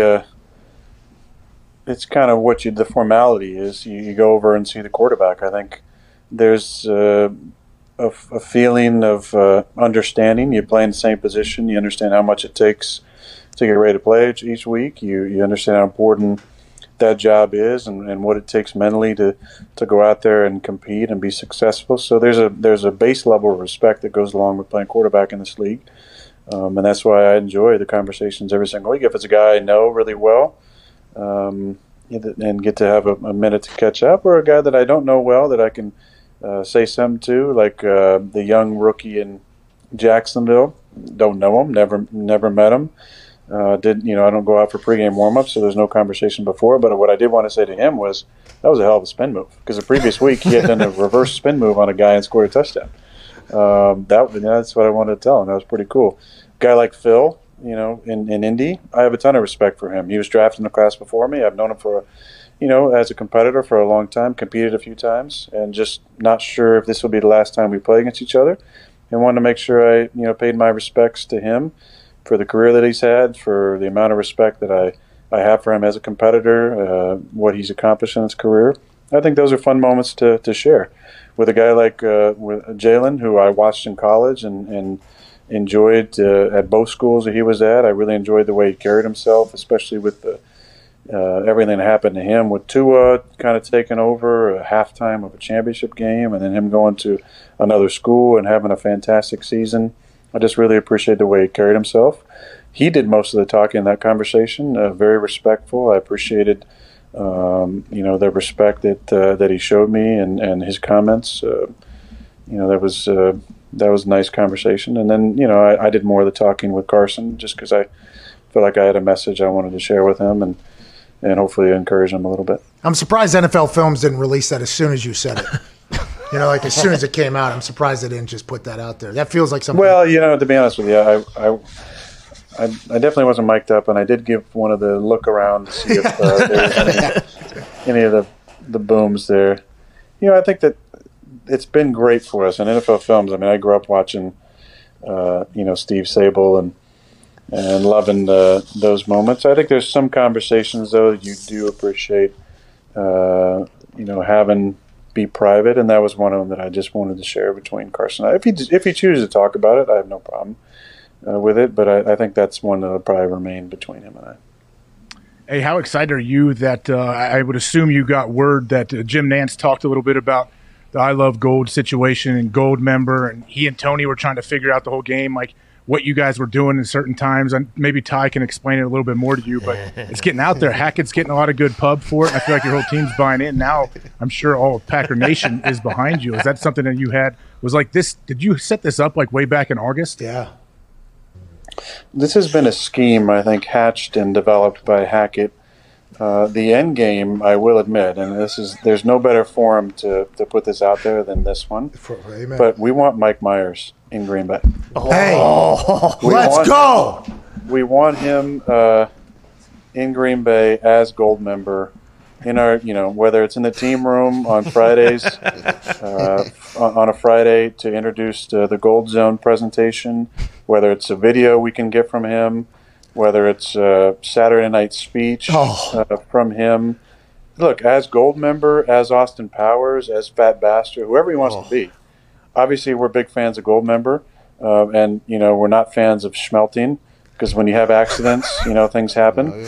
kind of what the formality is. You go over and see the quarterback. I think there's a feeling of understanding. You play in the same position. You understand how much it takes to get ready to play each week. You understand how important that job is and what it takes mentally to go out there and compete and be successful. So there's a base level of respect that goes along with playing quarterback in this league. And that's why I enjoy the conversations every single week. If it's a guy I know really well and get to have a minute to catch up, or a guy that I don't know well that I can say something to, like the young rookie in Jacksonville. Don't know him, never met him. I don't go out for pregame warm-ups, so there's no conversation before. But what I did want to say to him was that was a hell of a spin move, because the previous week he had done a reverse spin move on a guy and scored a touchdown. That's what I wanted to tell him. That was pretty cool. A guy like Phil, in Indy, I have a ton of respect for him. He was drafted in the class before me. I've known him for, as a competitor for a long time, competed a few times, and just not sure if this will be the last time we play against each other. And wanted to make sure I, paid my respects to him for the career that he's had, for the amount of respect that I have for him as a competitor, what he's accomplished in his career. I think those are fun moments to share with a guy like with Jalen, who I watched in college and enjoyed at both schools that he was at. I really enjoyed the way he carried himself, especially with the everything that happened to him with Tua kind of taking over a halftime of a championship game and then him going to another school and having a fantastic season. I just really appreciate the way he carried himself. He did most of the talking in that conversation, very respectful. I appreciated the respect that he showed me and his comments. That was a nice conversation. And then, I did more of the talking with Carson just because I felt like I had a message I wanted to share with him and hopefully encourage him a little bit. I'm surprised NFL Films didn't release that as soon as you said it. As soon as it came out, I'm surprised they didn't just put that out there. That feels like something. Well, to be honest with you, I definitely wasn't mic'd up, and I did give one of the look around to see if there was any of the booms there. I think that it's been great for us in NFL Films. I mean, I grew up watching, Steve Sable and loving those moments. I think there's some conversations, though, that you do appreciate, having be private, and that was one of them that I just wanted to share between Carson and I. If he chooses to talk about it, I have no problem with it, but I think that's one that will probably remain between him and I. Hey, how excited are you that I would assume you got word that Jim Nantz talked a little bit about the I Love Gold situation and Gold member, and he and Tony were trying to figure out the whole game, like what you guys were doing in certain times. And maybe Ty can explain it a little bit more to you, but it's getting out there. Hackett's getting a lot of good pub for it. I feel like your whole team's buying in. Now I'm sure all of Packer Nation is behind you. Is that something that you had? Was like this? Did you set this up like way back in August? Yeah. This has been a scheme, I think, hatched and developed by Hackett. The end game, I will admit, and there's no better forum to put this out there than this one. Amen. But we want Mike Myers in Green Bay. Hey, let's go. We want him in Green Bay as Gold member in our, whether it's in the team room on Fridays, on a Friday to introduce the Gold Zone presentation, whether it's a video we can get from him, whether it's a Saturday night speech from him. Look, as Gold member, as Austin Powers, as Fat Bastard, whoever he wants to be. Obviously, we're big fans of Gold member, and, we're not fans of schmelting because when you have accidents, things happen.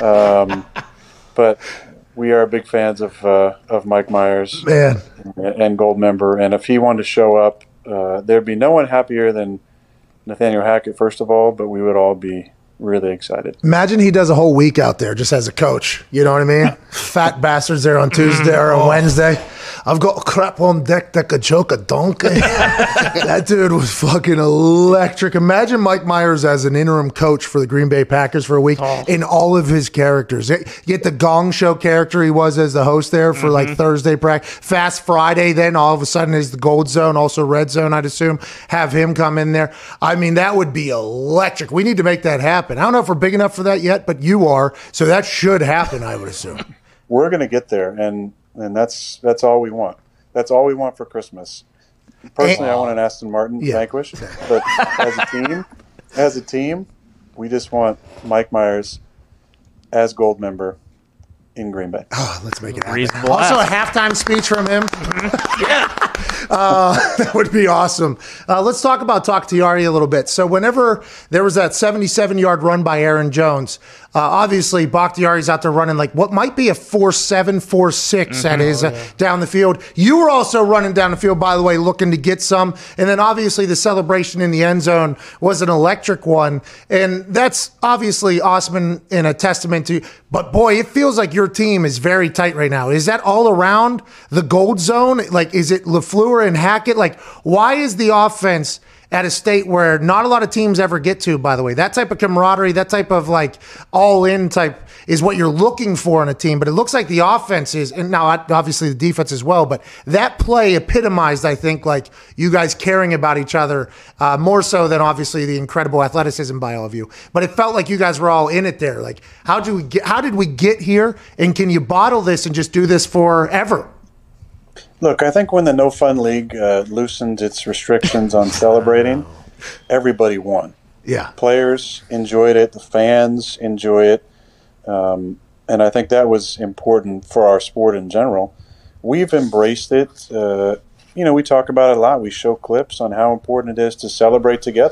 But we are big fans of Mike Myers and Gold member. And if he wanted to show up, there'd be no one happier than Nathaniel Hackett, first of all, but we would all be really excited. Imagine he does a whole week out there just as a coach. You know what I mean? Fat bastards there on Tuesday or on Wednesday. I've got crap on deck that could choke a donkey. That dude was fucking electric. Imagine Mike Myers as an interim coach for the Green Bay Packers for a week in all of his characters. Get the Gong Show character he was as the host there for like Thursday practice. Fast Friday, then all of a sudden is the Gold Zone, also Red Zone, I'd assume. Have him come in there. I mean, that would be electric. We need to make that happen. I don't know if we're big enough for that yet, but you are. So that should happen, I would assume. We're going to get there, and that's all we want. That's all we want for Christmas. Personally, I want an Aston Martin Vanquish, but as a team, we just want Mike Myers as Gold member in Green Bay. Oh, let's make it happen. Also, a halftime speech from him. That would be awesome. Let's talk about Bakhtiari a little bit. So whenever there was that 77-yard run by Aaron Jones, obviously Bakhtiari's out there running like what might be a 4.7, 4.6 that is down the field. You were also running down the field, by the way, looking to get some. And then obviously the celebration in the end zone was an electric one. And that's obviously awesome and a testament to, but boy, it feels like your team is very tight right now. Is that all around the Gold Zone? Like, is it LaFleur and Hackett? Like, why is the offense at a state where not a lot of teams ever get to, by the way? That type of camaraderie, that type of like all-in type is what you're looking for in a team. But it looks like the offense is, and now obviously the defense as well, but that play epitomized, I think, like you guys caring about each other more so than obviously the incredible athleticism by all of you. But it felt like you guys were all in it there. Like, how did we get here? And can you bottle this and just do this forever? Look, I think when the No Fun League loosened its restrictions on celebrating, everybody won. Yeah. Players enjoyed it. The fans enjoy it. And I think that was important for our sport in general. We've embraced it. We talk about it a lot. We show clips on how important it is to celebrate together.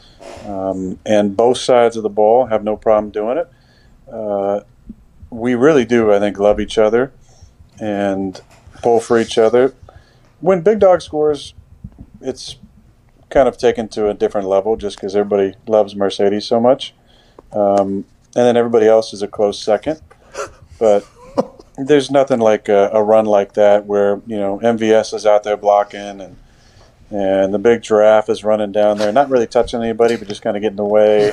And both sides of the ball have no problem doing it. We really do, I think, love each other and pull for each other. When Big Dog scores, it's kind of taken to a different level just because everybody loves Mercedes so much. And then everybody else is a close second. But there's nothing like a run like that where, MVS is out there blocking and the big giraffe is running down there, not really touching anybody, but just kind of getting away.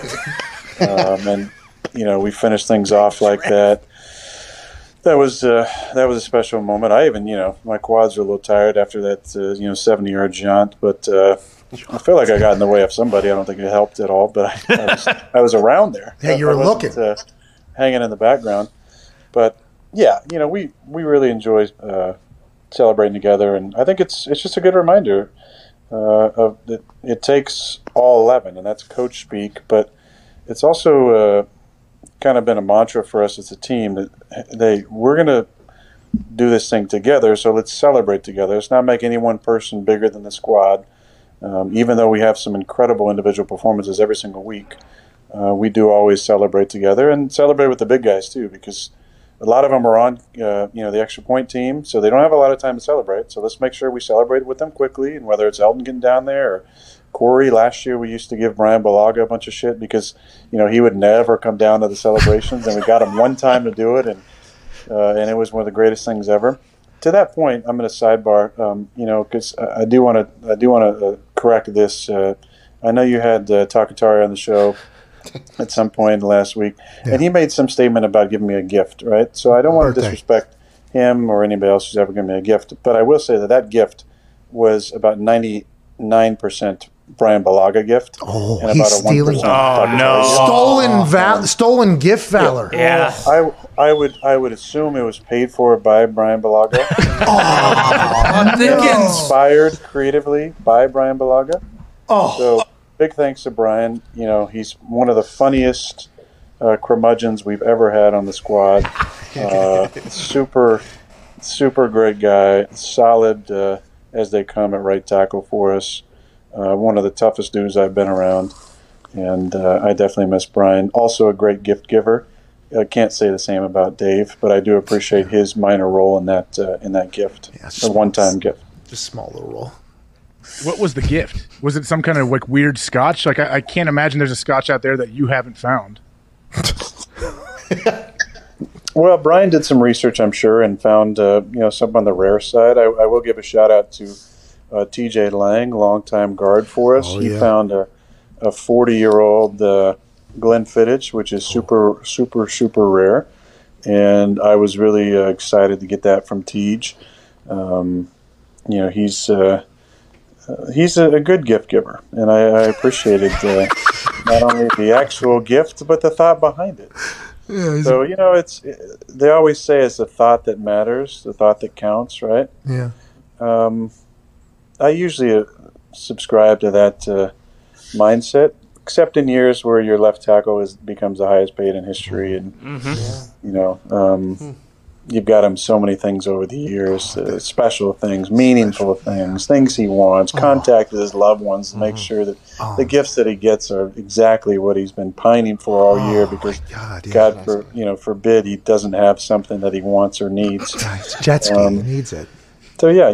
And we finish things off like that. That was a special moment. I even, my quads are a little tired after that, 70-yard jaunt, but I feel like I got in the way of somebody. I don't think it helped at all, but I was around there. Hey, you were looking. Hanging in the background. But, yeah, we really enjoy celebrating together, and I think it's just a good reminder of that it takes all 11, and that's coach speak, but it's also kind of been a mantra for us as a team that we're going to do this thing together, so let's celebrate together. Let's not make any one person bigger than the squad. Even though we have some incredible individual performances every single week, we do always celebrate together and celebrate with the big guys too, because a lot of them are on the extra point team, so they don't have a lot of time to celebrate. So let's make sure we celebrate with them quickly, and whether it's Elton getting down there or Corey. Last year we used to give Brian Balaga a bunch of shit because he would never come down to the celebrations, and we got him one time to do it, and it was one of the greatest things ever. To that point, I'm going to sidebar, because I do want to correct this. I know you had Takatari on the show at some point last week, and he made some statement about giving me a gift, right? So I don't want to disrespect him or anybody else who's ever given me a gift, but I will say that gift was about 99% Brian Balaga gift. Oh, and he's about stealing. Stolen gift valor. Yeah. I would assume it was paid for by Brian Balaga. Inspired creatively by Brian Balaga. So big thanks to Brian. He's one of the funniest curmudgeons we've ever had on the squad. Super great guy. Solid as they come at right tackle for us. One of the toughest dudes I've been around. And I definitely miss Brian. Also a great gift giver. I can't say the same about Dave, but I do appreciate his minor role in that gift. A one-time gift. Just small little role. What was the gift? Was it some kind of weird scotch? I can't imagine there's a scotch out there that you haven't found. Well, Brian did some research, I'm sure, and found something on the rare side. I will give a shout out to TJ Lang, longtime guard for us. He found a 40-year-old Glenfiddich, which is super rare, and I was really excited to get that from Tej. He's a good gift giver, and I appreciated not only the actual gift but the thought behind it. Yeah, so they always say it's the thought that matters, the thought that counts, right? Yeah. I usually subscribe to that mindset, except in years where your left tackle becomes the highest paid in history, and you've got him so many things over the years, special things, meaningful things he wants, contact with his loved ones to make sure that the gifts that he gets are exactly what he's been pining for all year, because God forbid he doesn't have something that he wants or needs. It's jet ski, he needs it. So yeah,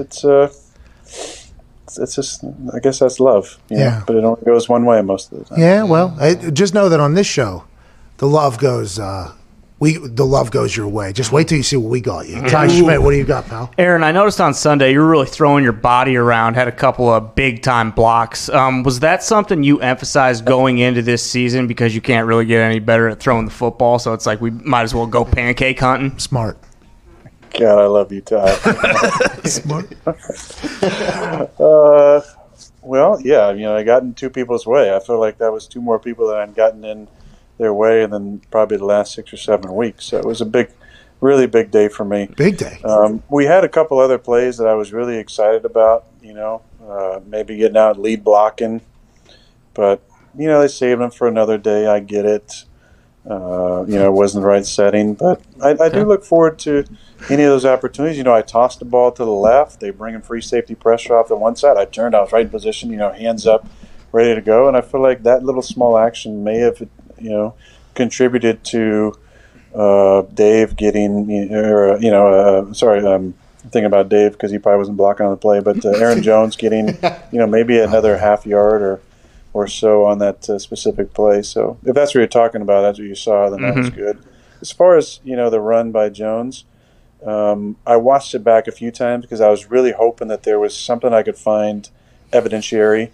it's just, I guess that's love. But it only goes one way most of the time. Yeah, well, just know that on this show, the love goes your way. Just wait till you see what we got you. Ty Schmidt, what do you got, pal? Aaron, I noticed on Sunday you were really throwing your body around, had a couple of big-time blocks. Was that something you emphasized going into this season because you can't really get any better at throwing the football, so it's like we might as well go pancake hunting? Smart. God, I love you, Ty. Smart. Well, yeah, I got in two people's way. I feel like that was two more people that I'd gotten in their way than probably the last 6 or 7 weeks. So it was a really big day for me. Big day. We had a couple other plays that I was really excited about, maybe getting out lead blocking. But, they saved them for another day. I get it. It wasn't the right setting. But I do look forward to any of those opportunities. I tossed the ball to the left. They bring in free safety pressure off the one side. I turned. I was right in position, hands up, ready to go. And I feel like that little small action may have, contributed to Dave getting, I'm thinking about Dave because he probably wasn't blocking on the play, but Aaron Jones getting, maybe another half yard or so on that specific play. So if that's what you're talking about, that's what you saw, then that was good. As far as, the run by Jones, I watched it back a few times because I was really hoping that there was something I could find evidentiary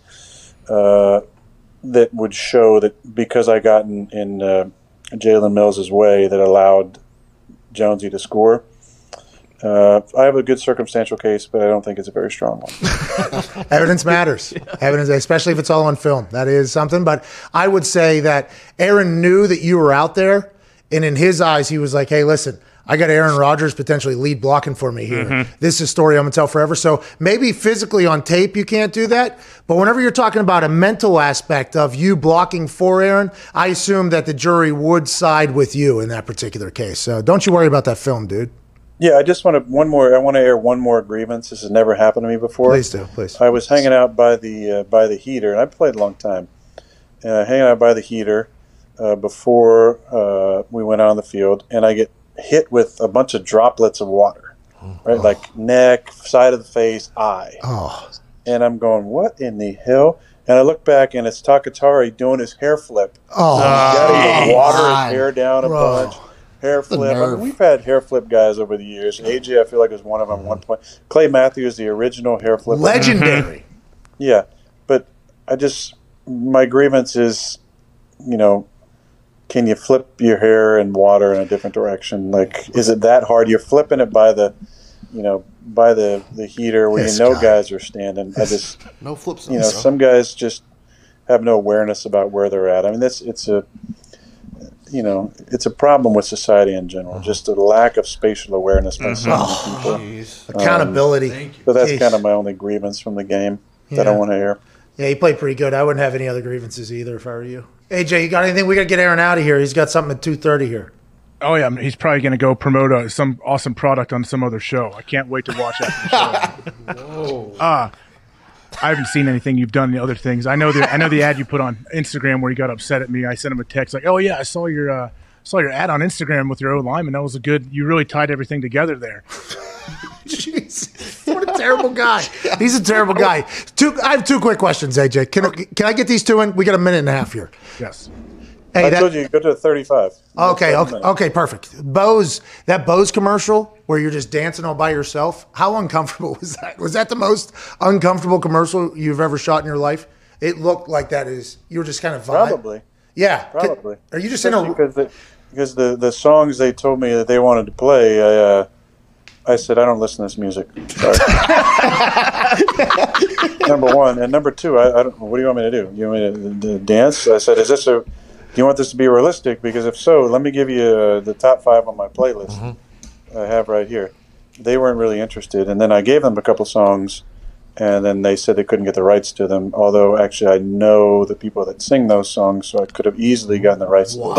that would show that because I got in Jalen Mills' way that allowed Jonesy to score. I have a good circumstantial case, but I don't think it's a very strong one. Evidence matters. Evidence, especially if it's all on film. That is something. But I would say that Aaron knew that you were out there, and in his eyes, he was like, hey, listen, I got Aaron Rodgers potentially lead blocking for me here. This is a story I'm going to tell forever. So maybe physically on tape you can't do that, but whenever you're talking about a mental aspect of you blocking for Aaron, I assume that the jury would side with you in that particular case. So don't you worry about that film, dude. Yeah, I just want to air one more grievance. This has never happened to me before. Please do, please. I was hanging out by the heater, and I played a long time. Hanging out by the heater before we went out on the field, and I get hit with a bunch of droplets of water, right? Like neck, side of the face, eye. And I'm going, what in the hell? And I look back, and it's Takatari doing his hair flip. He's got to water his hair down a bunch. Hair flip. I mean, we've had hair flip guys over the years. AJ, I feel like, was one of them at one point. Clay Matthews, the original hair flip. Legendary. Yeah. But my grievance is, can you flip your hair and water in a different direction? Like, is it that hard? You're flipping it by the heater where guys are standing. No flips. Some guys just have no awareness about where they're at. I mean, it's a problem with society in general. Just a lack of spatial awareness by so many people. Accountability. So that's kind of my only grievance from the game that I want to hear. Yeah, he played pretty good. I wouldn't have any other grievances either if I were you. AJ, you got anything? We got to get Aaron out of here. He's got something at 2:30 here. Oh, yeah. He's probably going to go promote some awesome product on some other show. I can't wait to watch after the show. I haven't seen anything you've done in the other things. I know the ad you put on Instagram where you got upset at me. I sent him a text like, "Oh yeah, I saw your ad on Instagram with your O lineman. That was you really tied everything together there." Jeez, what a terrible guy. He's a terrible guy. I have two quick questions, AJ. Can I get these two in? We got a minute and a half here. Yes. Hey, I told you go to 35. Okay, perfect. That Bose commercial where you're just dancing all by yourself. How uncomfortable was that? Was that the most uncomfortable commercial you've ever shot in your life? It looked like you were just kind of vibe. Probably. Yeah. Probably. Are you just because the songs they told me that they wanted to play, I said, I don't listen to this music. Sorry. Number one. And number two, I don't. What do you want me to do? You want me to dance? I said, do you want this to be realistic? Because if so, let me give you the top 5 on my playlist I have right here. They weren't really interested. And then I gave them a couple songs, and then they said they couldn't get the rights to them. Although, actually, I know the people that sing those songs, so I could have easily gotten the rights to them.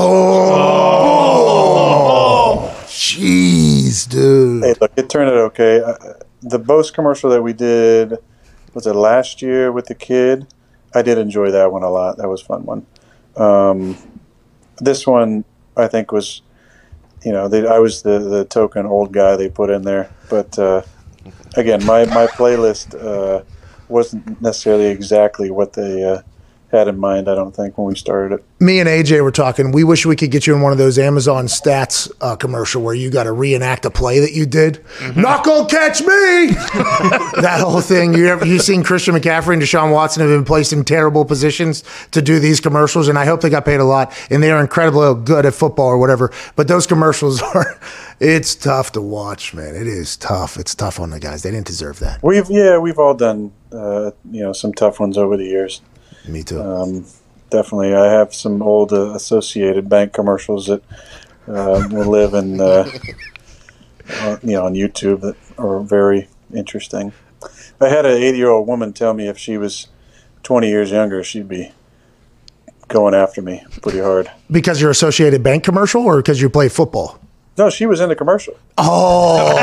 Jeez, dude. Hey, look, it turned out okay. The Bose commercial that we did, was it last year with the kid? I did enjoy that one a lot. That was a fun one. This one, I think, was, I was the token old guy they put in there. But, again, my playlist wasn't necessarily exactly what they had in mind, I don't think, when we started it. Me and AJ were talking. We wish we could get you in one of those Amazon Stats commercial where you got to reenact a play that you did. Not gonna catch me! That whole thing. You've seen Christian McCaffrey and Deshaun Watson have been placed in terrible positions to do these commercials, and I hope they got paid a lot, and they are incredibly good at football or whatever. But those commercials it's tough to watch, man. It is tough. It's tough on the guys. They didn't deserve that. We've all done some tough ones over the years. Me too. Definitely. I have some old Associated Bank commercials that will live in, on YouTube that are very interesting. I had an 80-year-old woman tell me if she was 20 years younger, she'd be going after me pretty hard. Because you're Associated Bank commercial or because you play football? No, she was in the commercial. Oh.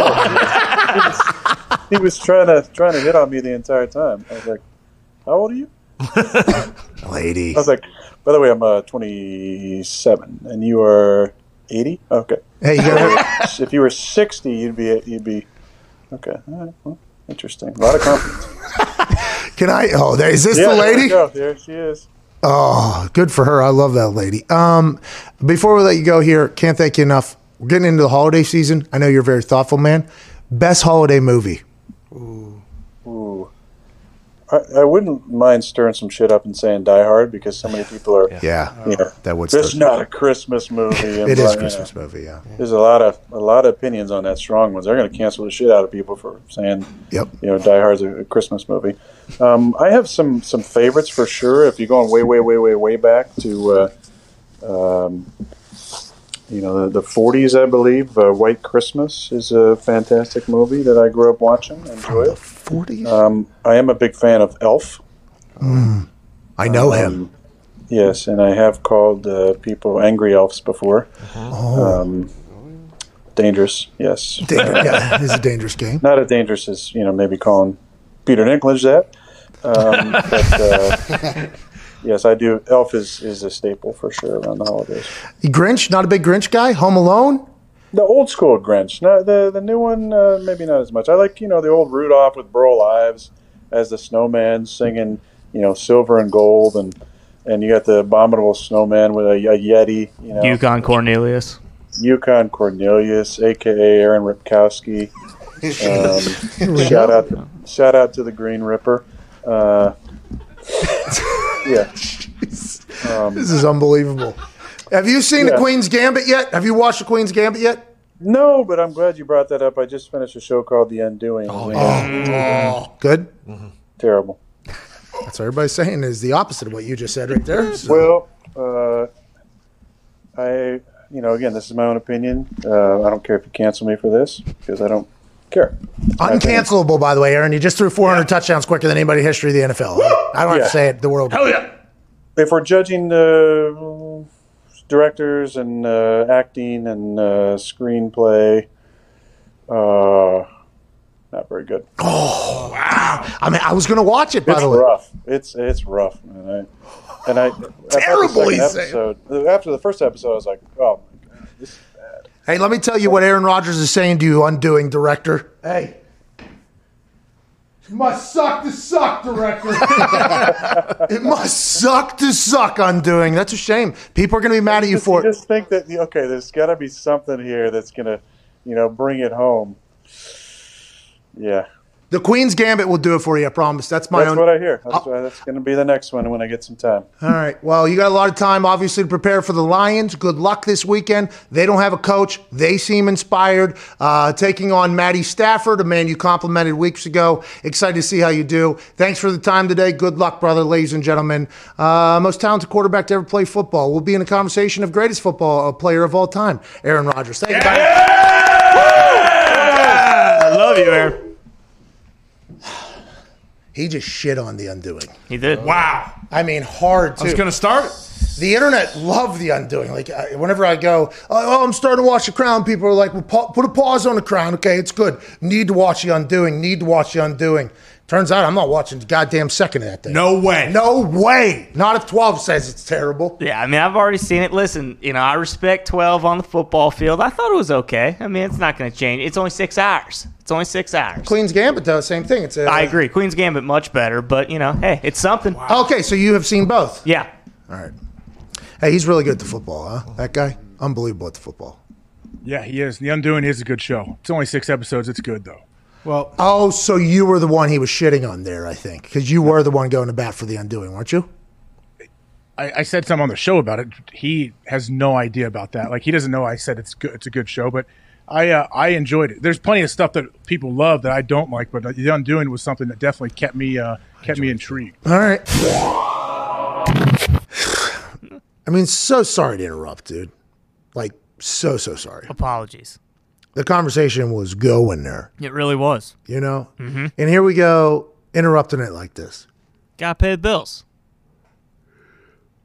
He was trying to hit on me the entire time. I was like, how old are you? Lady. I was like, by the way, I'm 27, and you are 80? Okay. Hey, if you were 60, you'd be okay. All right, well, interesting. A lot of confidence. Can I? Oh, is this the lady? There she is. Oh, good for her. I love that lady. Before we let you go here, can't thank you enough. We're getting into the holiday season. I know you're a very thoughtful man. Best holiday movie? Ooh. I wouldn't mind stirring some shit up and saying Die Hard because so many people are. Yeah, that would. This is not a Christmas movie. It is a Christmas movie. Yeah. There's a lot of opinions on that. Strong ones. They're going to cancel the shit out of people for saying. Yep. Die Hard's a Christmas movie. I have some favorites for sure. If you're going way back to, the 40s, I believe. White Christmas is a fantastic movie that I grew up watching. Enjoy it. 40s. I am a big fan of Elf. I know him. Yes, and I have called people angry elves before. Dangerous, yes. Yeah, it's a dangerous game. Not as dangerous as maybe calling Peter Dinklage that. But yes, I do. Elf is a staple for sure around the holidays. Grinch, not a big Grinch guy. Home Alone. The old school Grinch. No, the new one, maybe not as much. I like the old Rudolph with Burl Ives as the snowman singing silver and gold, and you got the abominable snowman with a Yeti. Yukon Cornelius. Yukon Cornelius, aka Aaron Ripkowski. Shout out to the Green Ripper. Yeah. This is unbelievable. Have you seen The Queen's Gambit yet? Have you watched The Queen's Gambit yet? No, but I'm glad you brought that up. I just finished a show called The Undoing. Good? Terrible. That's what everybody's saying is the opposite of what you just said right there. So. Well, again, this is my own opinion. I don't care if you cancel me for this because I don't care. Uncancelable, by the way, Aaron. You just threw 400 touchdowns quicker than anybody in history of the NFL. I don't have to say it. The world. Hell yeah. If we're judging directors and acting and screenplay, not very good. Oh, wow. I mean, I was going to watch it, by the way. It's rough, man. Terrible, after the first episode, I was like, oh, my God, this is bad. Hey, let me tell you what Aaron Rodgers is saying to you, Undoing director. Hey. It must suck to suck, director. It must suck to suck, Undoing. That's a shame. People are going to be mad at you for it. You just think that, okay, there's got to be something here that's going to, bring it home. Yeah. The Queen's Gambit will do it for you, I promise. That's what I hear. That's going to be the next one when I get some time. All right. Well, you got a lot of time, obviously, to prepare for the Lions. Good luck this weekend. They don't have a coach. They seem inspired. Taking on Matty Stafford, a man you complimented weeks ago. Excited to see how you do. Thanks for the time today. Good luck, brother, ladies and gentlemen. Most talented quarterback to ever play football. We'll be in a conversation of greatest football player of all time, Aaron Rodgers. Thank you, buddy. I love you, Aaron. He just shit on The Undoing. He did. Wow. I mean, hard, too. I was going to start. The internet loved The Undoing. Like, whenever I go, I'm starting to watch The Crown, people are like, well, put a pause on The Crown. Okay, it's good. Need to watch The Undoing. Need to watch The Undoing. Turns out I'm not watching the goddamn second of that thing. No way. No way. Not if 12 says it's terrible. Yeah, I mean, I've already seen it. Listen, I respect 12 on the football field. I thought it was okay. I mean, it's not going to change. It's only 6 hours. It's only 6 hours. Queen's Gambit, though, same thing. I agree. Queen's Gambit, much better. But, hey, it's something. Wow. Okay, so you have seen both. Yeah. All right. Hey, he's really good at the football, huh? That guy? Unbelievable at the football. Yeah, he is. The Undoing is a good show. It's only 6 episodes. It's good, though. Well, oh, so you were the one he was shitting on there, I think, because you were the one going to bat for The Undoing, weren't you? I said something on the show about it. He has no idea about that. Like, he doesn't know I said it's good. It's a good show, but I enjoyed it. There's plenty of stuff that people love that I don't like, but The Undoing was something that definitely kept me intrigued. All right. I mean, so sorry to interrupt, dude. Like, so sorry. Apologies. The conversation was going there. It really was. Mm-hmm. And here we go, interrupting it like this. Gotta pay the bills.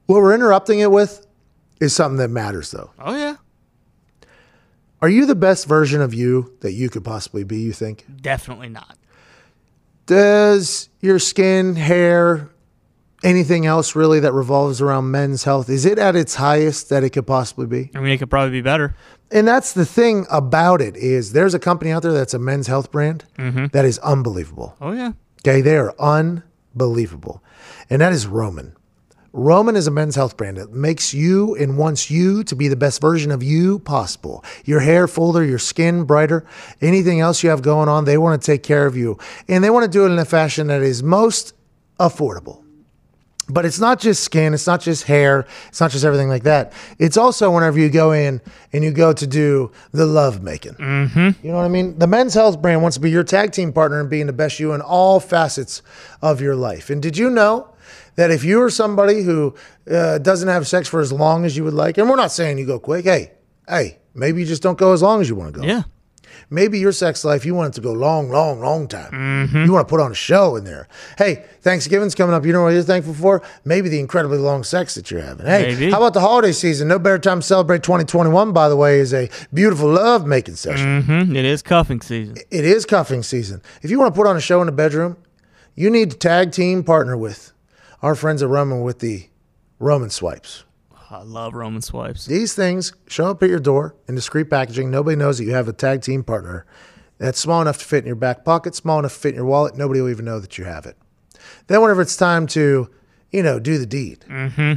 What we're interrupting it with is something that matters, though. Oh, yeah. Are you the best version of you that you could possibly be, you think? Definitely not. Does your skin, hair, anything else really that revolves around men's health, is it at its highest that it could possibly be? I mean, it could probably be better. And that's the thing about it is there's a company out there that's a men's health brand that is unbelievable. Oh, yeah. Okay, they are unbelievable. And that is Roman. Roman is a men's health brand that makes you and wants you to be the best version of you possible. Your hair fuller, your skin brighter, anything else you have going on, they want to take care of you. And they want to do it in a fashion that is most affordable. But it's not just skin, it's not just hair, it's not just everything like that. It's also whenever you go in and you go to do the love making. Mm-hmm. You know what I mean? The Men's Health brand wants to be your tag team partner and being the best you in all facets of your life. And did you know that if you are somebody who doesn't have sex for as long as you would like, and we're not saying you go quick, hey, maybe you just don't go as long as you want to go. Yeah. Maybe your sex life, you want it to go long, long, long time. Mm-hmm. You want to put on a show in there. Hey, Thanksgiving's coming up. You know what you're thankful for? Maybe the incredibly long sex that you're having. Hey, Maybe. How about the holiday season? No better time to celebrate 2021, by the way, is a beautiful love-making session. Mm-hmm. It is cuffing season. It is cuffing season. If you want to put on a show in the bedroom, you need to tag team partner with our friends at Roman with the Roman Swipes. I love Roman Swipes. These things show up at your door in discreet packaging. Nobody knows that you have a tag team partner that's small enough to fit in your back pocket, small enough to fit in your wallet. Nobody will even know that you have it. Then whenever it's time to, do the deed. Mm-hmm.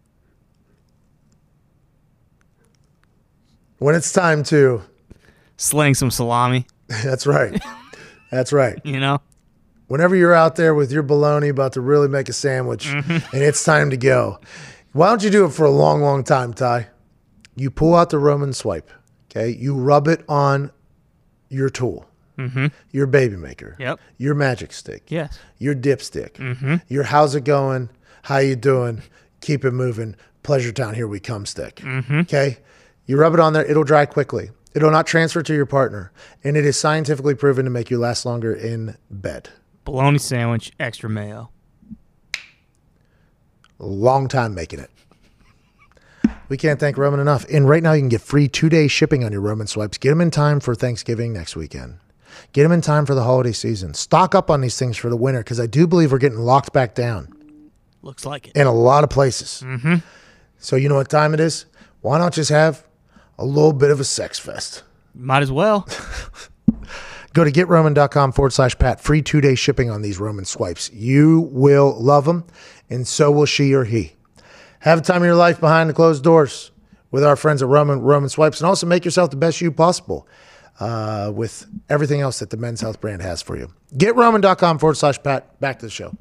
When it's time to sling some salami. That's right. That's right. Whenever you're out there with your bologna about to really make a sandwich and it's time to go, why don't you do it for a long, long time, Ty? You pull out the Roman Swipe, okay? You rub it on your tool, your baby maker, your magic stick, your dipstick, your how's it going, how you doing, keep it moving, Pleasure Town, here we come stick, okay? You rub it on there, it'll dry quickly. It'll not transfer to your partner, and it is scientifically proven to make you last longer in bed. Bologna sandwich, extra mayo. Long time making it. We can't thank Roman enough. And right now you can get free 2-day shipping on your Roman Swipes. Get them in time for Thanksgiving next weekend. Get them in time for the holiday season. Stock up on these things for the winter because I do believe we're getting locked back down. Looks like it. In a lot of places. Mm-hmm. So you know what time it is? Why not just have a little bit of a sex fest? Might as well. Go to GetRoman.com/Pat. Free 2-day shipping on these Roman Swipes. You will love them, and so will she or he. Have a time of your life behind the closed doors with our friends at Roman Swipes, and also make yourself the best you possible with everything else that the Men's Health brand has for you. GetRoman.com/Pat. Back to the show.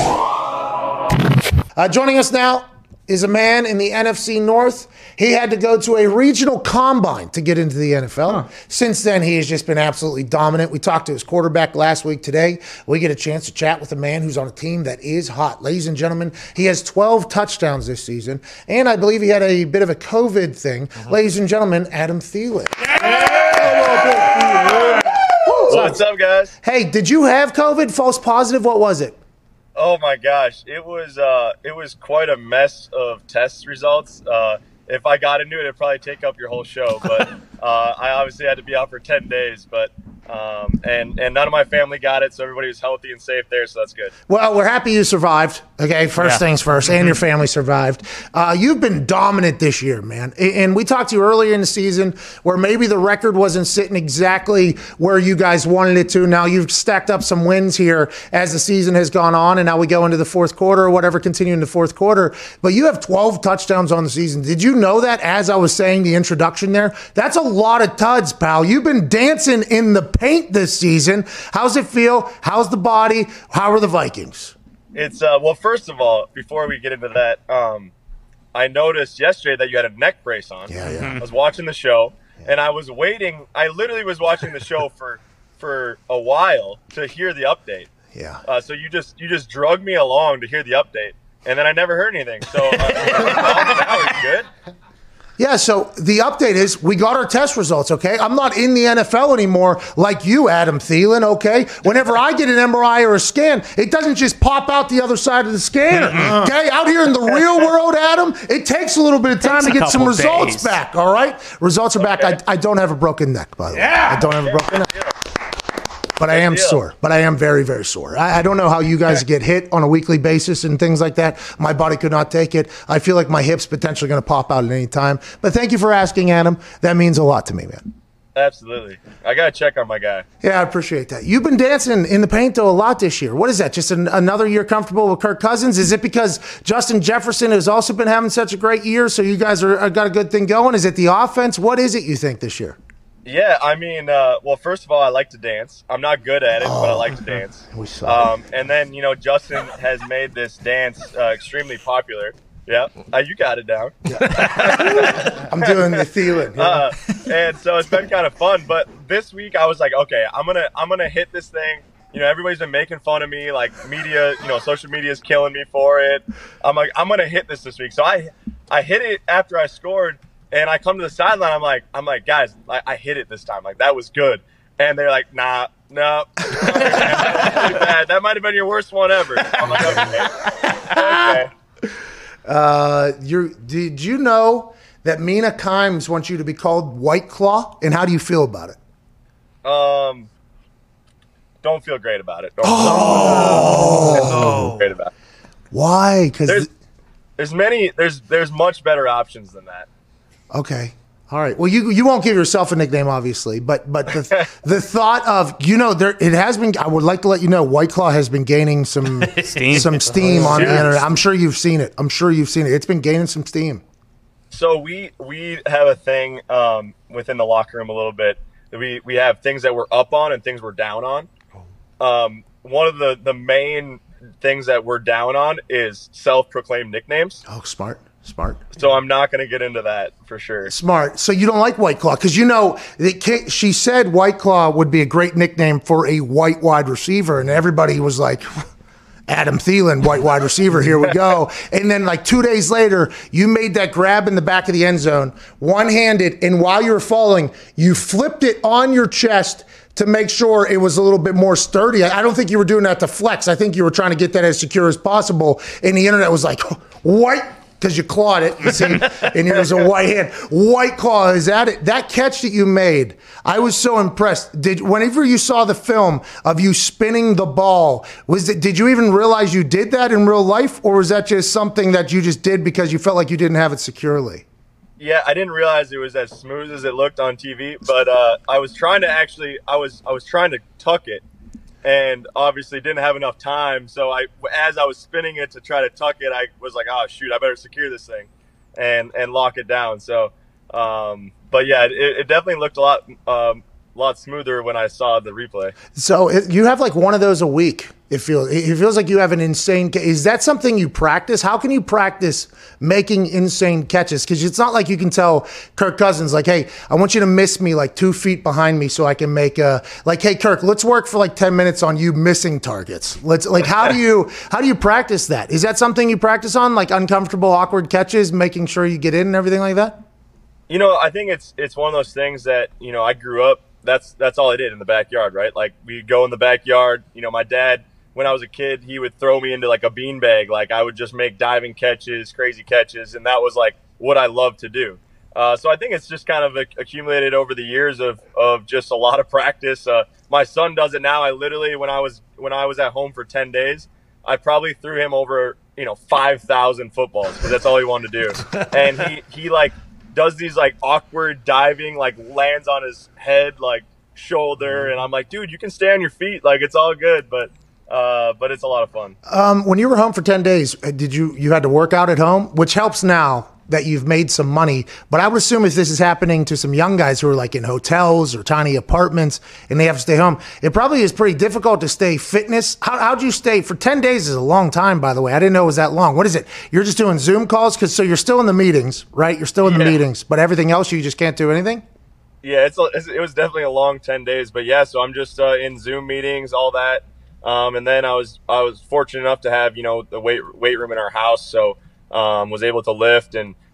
Joining us now is a man in the NFC North. He had to go to a regional combine to get into the NFL. Since then, he has just been absolutely dominant. We talked to his quarterback last week. Today, we get a chance to chat with a man who's on a team that is hot. Ladies and gentlemen, he has 12 touchdowns this season, and I believe he had a bit of a COVID thing. Ladies and gentlemen, Adam Thielen. What's up, guys? Hey, did you have COVID? False positive? What was it? Oh my gosh, it was quite a mess of test results. If I got into it, it'd probably take up your whole show. But I obviously had to be out for 10 days. But and none of my family got it, so everybody was healthy and safe there. So that's good. Well, we're happy you survived. Okay, first things first, and your family survived. You've been dominant this year, man. And we talked to you earlier in the season where maybe the record wasn't sitting exactly where you guys wanted it to. Now you've stacked up some wins here as the season has gone on, and now we go into the fourth quarter or whatever, continue in the fourth quarter. But you have 12 touchdowns on the season. Did you know that as I was saying the introduction there? That's a lot of tuds, pal. You've been dancing in the paint this season. How's it feel? How's the body? How are the Vikings? It's well, first of all, before we get into that, I noticed yesterday that you had a neck brace on. Yeah. I was watching the show, and I was waiting. I literally was watching the show for a while to hear the update. Yeah. So you just drug me along to hear the update, and then I never heard anything. So now it's good. Yeah, so the update is we got our test results, okay? I'm not in the NFL anymore like you, Adam Thielen, okay? Whenever I get an MRI or a scan, it doesn't just pop out the other side of the scanner, okay? Out here in the real world, Adam, it takes a little bit of time to get some results back, all right? Results are back. I don't have a broken neck, by the way. I don't have a broken neck. But I am sore. But I am very, very sore. I don't know how you guys get hit on a weekly basis and things like that. My body could not take it. I feel like my hip's potentially going to pop out at any time. But thank you for asking, Adam. That means a lot to me, man. Absolutely. I got to check on my guy. Yeah, I appreciate that. You've been dancing in the paint, though, a lot this year. What is that? Just another year comfortable with Kirk Cousins? Is it because Justin Jefferson has also been having such a great year, so you guys are got a good thing going? Is it the offense? What is it you think this year? Yeah, I mean, well, first of all, I like to dance. I'm not good at it, but I like to dance. And then, Justin has made this dance extremely popular. Yeah, you got it down. I'm doing the Thielen. And so it's been kind of fun. But this week I was like, okay, I'm gonna hit this thing. Everybody's been making fun of me, like media. Social media is killing me for it. I'm like, I'm gonna hit this week. So I hit it after I scored. And I come to the sideline. I'm like, guys, I hit it this time. Like, that was good. And they're like, no. That might have been your worst one ever. I'm like, okay. Did you know that Mina Kimes wants you to be called White Claw? And how do you feel about it? Don't feel great about it. Don't feel great about it. Why? Because there's much better options than that. Okay. All right. Well, you won't give yourself a nickname, obviously, but the thought of it has been. I would like to let you know, White Claw has been gaining some steam on the internet. I'm sure you've seen it. It's been gaining some steam. So we have a thing within the locker room a little bit. We have things that we're up on and things we're down on. One of the main things that we're down on is self-proclaimed nicknames. Oh, smart. So I'm not going to get into that for sure. Smart. So you don't like White Claw because she said White Claw would be a great nickname for a white wide receiver, and everybody was like, Adam Thielen, white wide receiver, here we go. And then like 2 days later, you made that grab in the back of the end zone, one-handed, and while you were falling, you flipped it on your chest to make sure it was a little bit more sturdy. I don't think you were doing that to flex. I think you were trying to get that as secure as possible, and the internet was like, white, because you clawed it, you see, and it was a white hand. White Claw is at it. That catch that you made, I was so impressed. Whenever you saw the film of you spinning the ball, did you even realize you did that in real life, or was that just something that you just did because you felt like you didn't have it securely? Yeah, I didn't realize it was as smooth as it looked on TV, but I was trying to I was trying to tuck it. And obviously didn't have enough time. So as I was spinning it to try to tuck it, I was like, oh, shoot, I better secure this thing and lock it down. So, but yeah, it definitely looked a lot smoother when I saw the replay. So you have like one of those a week. It feels like you have an insane. Is that something you practice? How can you practice making insane catches? Because it's not like you can tell Kirk Cousins like, hey, I want you to miss me like 2 feet behind me so I can make hey Kirk, let's work for like 10 minutes on you missing targets. How do you practice that? Is that something you practice on, like uncomfortable, awkward catches, making sure you get in and everything like that? I think it's one of those things that I grew up. That's all I did in the backyard, right? Like we'd go in the backyard. My dad, when I was a kid, he would throw me into like a beanbag. Like I would just make diving catches, crazy catches, and that was like what I loved to do. So I think it's just kind of accumulated over the years of just a lot of practice. My son does it now. I literally, when I was at home for 10 days, I probably threw him over 5,000 footballs because that's all he wanted to do. And he like does these like awkward diving, like lands on his head, like shoulder, and I'm like, dude, you can stay on your feet, like it's all good, but it's a lot of fun. When you were home for 10 days, did you had to work out at home, which helps now that you've made some money, but I would assume if this is happening to some young guys who are like in hotels or tiny apartments and they have to stay home, it probably is pretty difficult to stay fitness. How'd you stay for 10 days is a long time, by the way. I didn't know it was that long. What is it? You're just doing Zoom calls? So you're still in the meetings, right? You're still in the meetings, but everything else, you just can't do anything? Yeah, it was definitely a long 10 days, but yeah, so I'm just in Zoom meetings, all that. And then I was fortunate enough to have, the weight room in our house. So, was able to lift and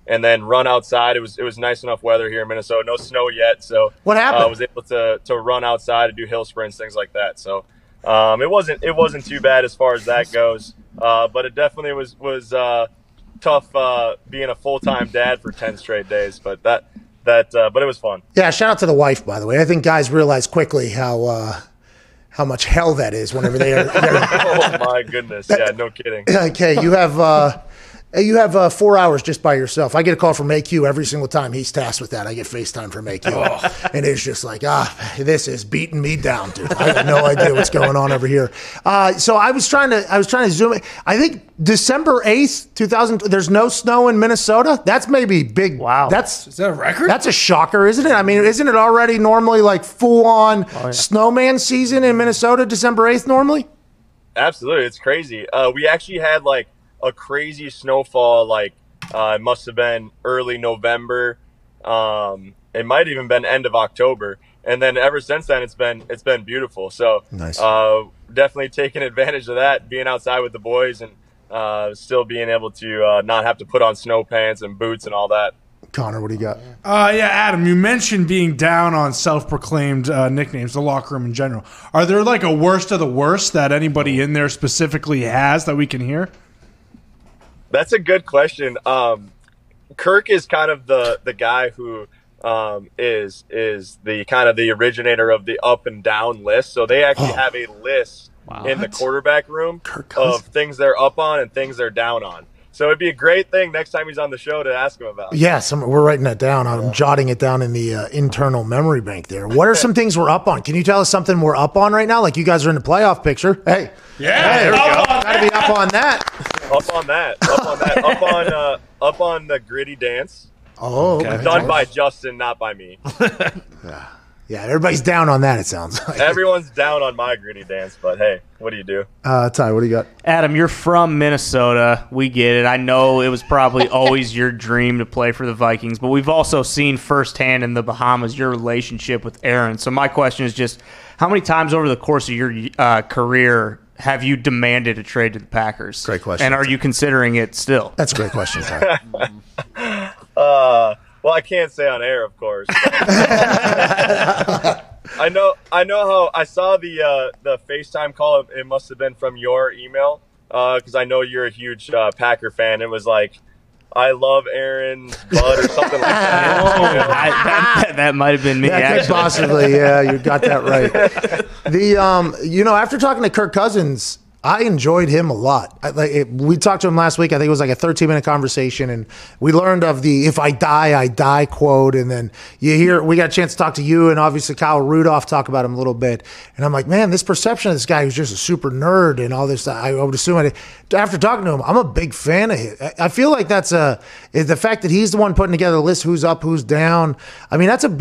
and then run outside. It was nice enough weather here in Minnesota. No snow yet, so what happened? I was able to run outside and do hill sprints, things like that. So it wasn't too bad as far as that goes. But it definitely was tough being a full-time dad for 10 straight days. But but it was fun. Yeah, shout out to the wife, by the way. I think guys realize quickly how much hell that is whenever they are. Oh my goodness! Yeah, no kidding. Okay, you have 4 hours just by yourself. I get a call from AQ every single time he's tasked with that. I get FaceTime from AQ, and it's just like, this is beating me down, dude. I have no idea what's going on over here. So I was trying to zoom in. I think December 8th, 2000. There's no snow in Minnesota. That's maybe big. Wow. Is that a record? That's a shocker, isn't it? I mean, isn't it already normally like full on snowman season in Minnesota? December 8th normally. Absolutely, it's crazy. We actually had like a crazy snowfall, like it must have been early November. It might have even been end of October, and then ever since then it's been beautiful. So nice. Definitely taking advantage of that, being outside with the boys, and still being able to not have to put on snow pants and boots and all that. Connor, what do you got? Yeah, Adam, you mentioned being down on self-proclaimed nicknames, the locker room in general. Are there like a worst of the worst that anybody in there specifically has that we can hear? That's a good question. Kirk is kind of the guy who is the kind of the originator of the up and down list. So they actually have a list in the quarterback room of things they're up on and things they're down on. So it'd be a great thing next time he's on the show to ask him about. Yes, we're writing that down. I'm jotting it down in the internal memory bank there. What are some things we're up on? Can you tell us something we're up on right now? Like you guys are in the playoff picture. Hey. Yeah, there we go. Got to be up on that. Up on the gritty dance. Oh, okay. Done by Justin, not by me. Yeah, everybody's down on that, it sounds like. Everyone's down on my gritty dance, but hey, what do you do? Ty, what do you got? Adam, you're from Minnesota. We get it. I know it was probably always your dream to play for the Vikings, but we've also seen firsthand in the Bahamas your relationship with Aaron. So my question is just, how many times over the course of your career have you demanded a trade to the Packers? Great question. And are you considering it still? That's a great question, Ty. Well, I can't say on air, of course. I know how I saw the FaceTime call. It must have been from your email because I know you're a huge Packer fan. It was like, I love Aaron Bud or something like that. That might have been me. Actually. Possibly, yeah, you got that right. After talking to Kirk Cousins, I enjoyed him a lot. We talked to him last week. I think it was like a 13-minute conversation, and we learned of the "if I die, I die" quote. And then we got a chance to talk to you and obviously Kyle Rudolph talk about him a little bit. And I'm like, man, this perception of this guy who's just a super nerd and all this. I would assume after talking to him, I'm a big fan of his. I feel like that's the fact that he's the one putting together the list, who's up, who's down. I mean, that's a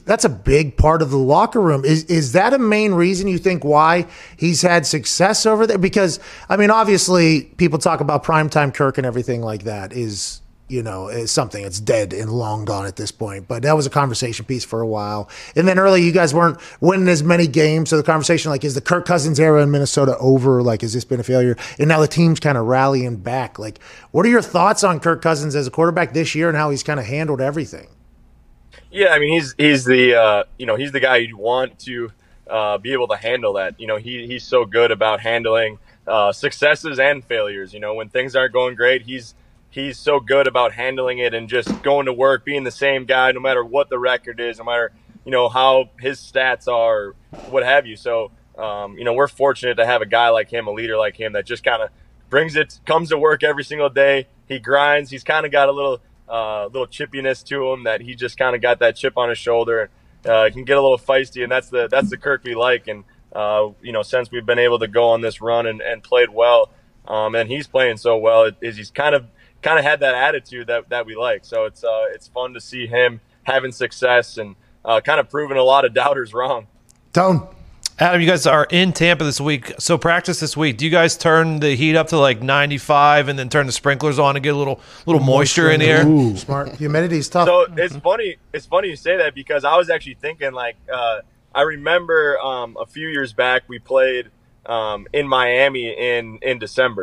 big part of the locker room. Is that a main reason you think why he's had success over there? Because, I mean, obviously, people talk about primetime Kirk and everything like that is something that's dead and long gone at this point. But that was a conversation piece for a while. And then early, you guys weren't winning as many games. So the conversation, like, is the Kirk Cousins era in Minnesota over? Like, has this been a failure? And now the team's kind of rallying back. Like, what are your thoughts on Kirk Cousins as a quarterback this year and how he's kind of handled everything? Yeah, I mean, he's the he's the guy you want to be able to handle that. He's so good about handling successes and failures. When things aren't going great, he's so good about handling it and just going to work, being the same guy, no matter what the record is, no matter, how his stats are, what have you. So, we're fortunate to have a guy like him, a leader like him, that just kind of comes to work every single day. He grinds. He's kind of got a little chippiness to him, that he just kind of got that chip on his shoulder. Can get a little feisty, and that's the Kirk we like. And since we've been able to go on this run and played well, and he's playing so well, he's kind of had that attitude that we like. So it's fun to see him having success and kind of proving a lot of doubters wrong. Tone. Adam, you guys are in Tampa this week. So practice this week. Do you guys turn the heat up to like 95 and then turn the sprinklers on and get a little moisture in the air? Ooh, smart. Humidity's tough. So it's funny you say that, because I was actually thinking, like, I remember a few years back we played in Miami in December,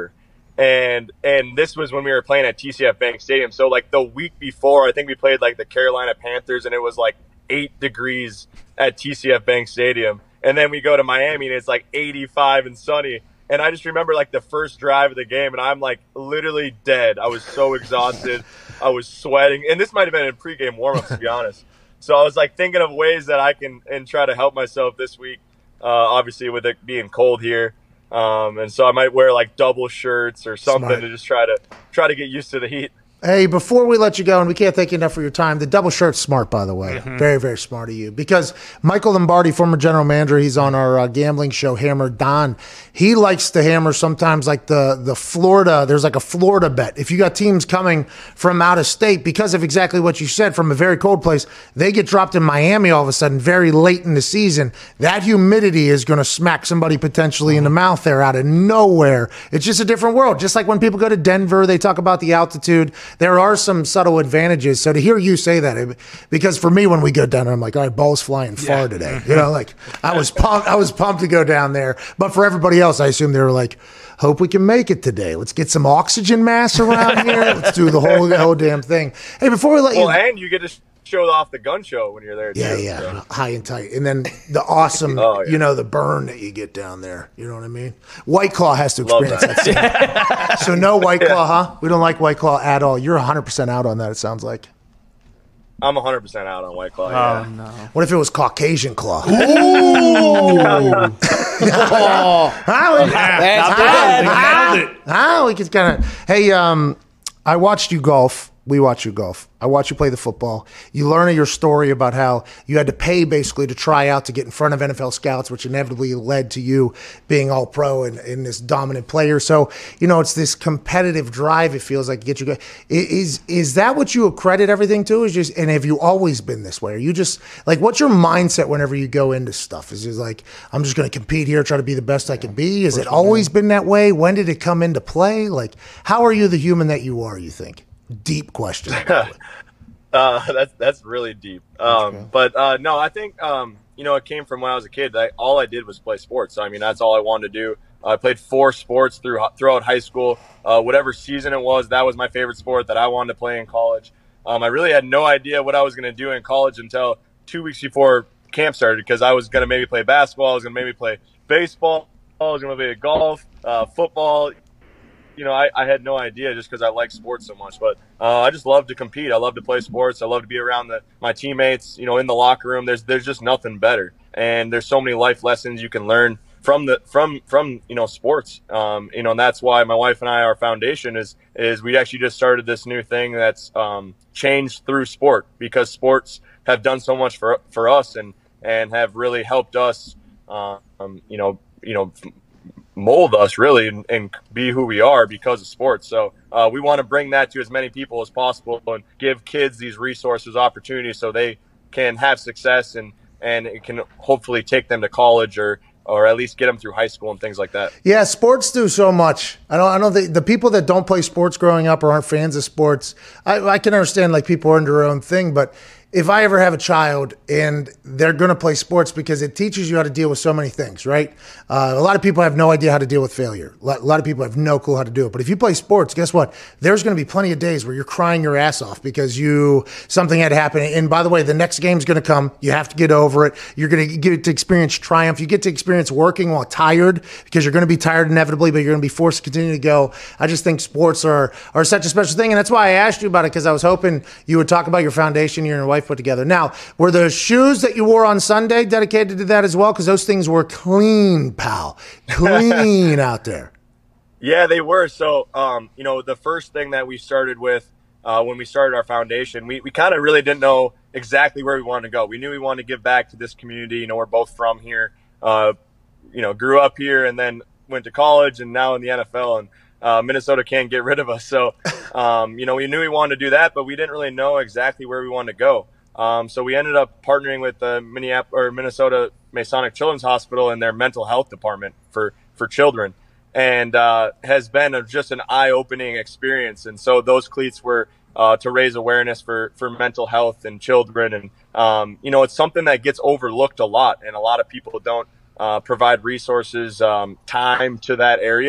And this was when we were playing at TCF Bank Stadium. So like the week before, I think we played like the Carolina Panthers, and it was like 8 degrees at TCF Bank Stadium. And then we go to Miami and it's like 85 and sunny. And I just remember like the first drive of the game, and I'm like literally dead. I was so exhausted. I was sweating. And this might have been in pregame warmups, to be honest. So I was like thinking of ways that I can and try to help myself this week, obviously with it being cold here. And so I might wear like double shirts or something to just try to get used to the heat. Hey, before we let you go, and we can't thank you enough for your time, the double shirt's smart, by the way. Very, very smart of you. Because Michael Lombardi, former general manager, he's on our gambling show, Hammer Don. He likes to hammer sometimes like the Florida, there's like a Florida bet. If you got teams coming from out of state, because of exactly what you said, from a very cold place, they get dropped in Miami all of a sudden very late in the season. That humidity is going to smack somebody potentially in the mouth there out of nowhere. It's just a different world. Just like when people go to Denver, they talk about the altitude. There are some subtle advantages. So to hear you say that, because for me, when we go down there, I'm like, all right, ball's flying far today. You know, like I was pumped to go down there. But for everybody else, I assume they were like, hope we can make it today. Let's get some oxygen mask around here. Let's do the whole damn thing. Hey, before we let you. Well, and you get to show off the gun show when you're there. Yeah, too, yeah, so. high and tight. And then the awesome, you know, the burn that you get down there. You know what I mean? White Claw has to experience that. So no White Claw, huh? We don't like White Claw at all. You're 100% out on that, it sounds like. I'm 100% out on White Claw. Oh, yeah. no. What if it was Caucasian Claw? Oh, we could kind of. Hey, I watched you golf. We watch you golf. I watch you play the football. You learn your story about how you had to pay basically to try out to get in front of NFL scouts, which inevitably led to you being all pro and this dominant player. So, you know, it's this competitive drive, it feels like, to get you. Is that what you accredit everything to? Is just, and have you always been this way? Are you just like, what's your mindset whenever you go into stuff? Is it like, I'm just going to compete here, try to be the best I can be? Has it always been that way? When did it come into play? Like, how are you the human that you are, you think? Deep question. That's really deep. But no, I think you know, it came from when I was a kid. All I did was play sports. So, I mean, that's all I wanted to do. I played 4 sports throughout high school. Whatever season it was, that was my favorite sport that I wanted to play in college. I really had no idea what I was going to do in college until 2 weeks before camp started, because I was going to maybe play basketball, I was going to maybe play baseball, I was going to play golf, football. You know, I had no idea just because I like sports so much. But I just love to compete. I love to play sports. I love to be around my teammates, you know, in the locker room. There's just nothing better. And there's so many life lessons you can learn from you know, sports. You know, and that's why my wife and I, our foundation is we actually just started this new thing that's changed through sport, because sports have done so much for us and have really helped us, you know, mold us really and be who we are because of sports. So we want to bring that to as many people as possible and give kids these resources, opportunities, so they can have success and it can hopefully take them to college or at least get them through high school and things like that. Yeah, sports do so much. I don't think the people that don't play sports growing up or aren't fans of sports, I can understand like people are into their own thing, but if I ever have a child and they're going to play sports, because it teaches you how to deal with so many things, right? A lot of people have no idea how to deal with failure. A lot of people have no clue how to do it. But if you play sports, guess what? There's going to be plenty of days where you're crying your ass off because something had happened. And by the way, the next game's going to come. You have to get over it. You're going to get to experience triumph. You get to experience working while tired, because you're going to be tired inevitably, but you're going to be forced to continue to go. I just think sports are such a special thing. And that's why I asked you about it, because I was hoping you would talk about your foundation, you and your wife put together. Now, were the shoes that you wore on Sunday dedicated to that as well? Because those things were clean, pal. Clean out there. Yeah, they were. So, you know, the first thing that we started with when we started our foundation, we kind of really didn't know exactly where we wanted to go. We knew we wanted to give back to this community. You know, we're both from here, you know, grew up here and then went to college and now in the NFL. And Minnesota can't get rid of us. So, you know, we knew we wanted to do that, but we didn't really know exactly where we wanted to go. So we ended up partnering with the Minnesota Masonic Children's Hospital and their mental health department for children, and has been just an eye-opening experience. And so those cleats were to raise awareness for mental health in children. And, you know, it's something that gets overlooked a lot, and a lot of people don't provide resources, time to that area.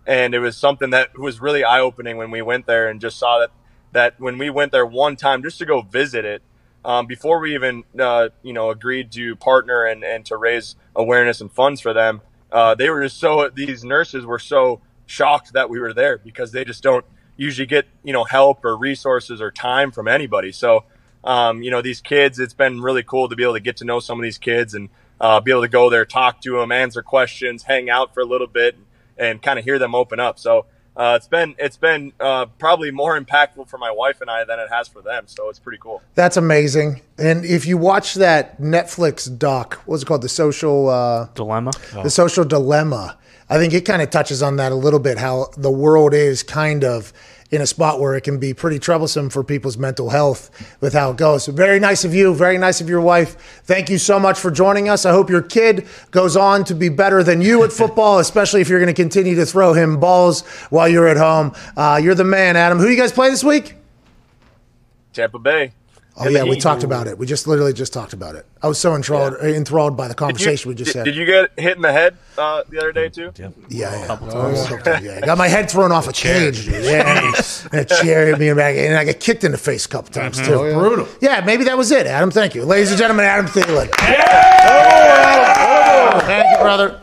And it was something that was really eye-opening when we went there and just saw that when we went there one time just to go visit it, before we even agreed to partner and to raise awareness and funds for them, these nurses were so shocked that we were there because they just don't usually get help or resources or time from anybody. So these kids, it's been really cool to be able to get to know some of these kids and be able to go there, talk to them, answer questions, hang out for a little bit, and kind of hear them open up. So it's been probably more impactful for my wife and I than it has for them. So it's pretty cool. That's amazing. And if you watch that Netflix doc, what's it called? The Social Dilemma. The Social Dilemma. I think it kind of touches on that a little bit, how the world is kind of in a spot where it can be pretty troublesome for people's mental health with how it goes. So very nice of you. Very nice of your wife. Thank you so much for joining us. I hope your kid goes on to be better than you at football, especially if you're going to continue to throw him balls while you're at home. You're the man, Adam. Who do you guys play this week? Tampa Bay. Oh, yeah, we talked about it. We literally just talked about it. I was so enthralled by the conversation we just had. Did you get hit in the head the other day, too? Yeah. Couple times. I got my head thrown off a cage, dude. Yeah. And a chair hit me back, and I got kicked in the face a couple times, too. Oh, yeah. Brutal. Yeah, maybe that was it, Adam. Thank you. Ladies and gentlemen, Adam Thielen. Thank you, brother.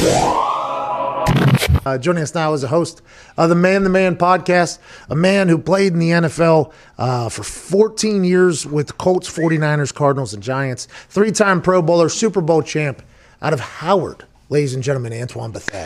Joining us now is a host of the Man podcast, a man who played in the NFL for 14 years with the Colts, 49ers, Cardinals, and Giants, 3-time Pro Bowler, Super Bowl champ out of Howard. Ladies and gentlemen, Antoine Bethea.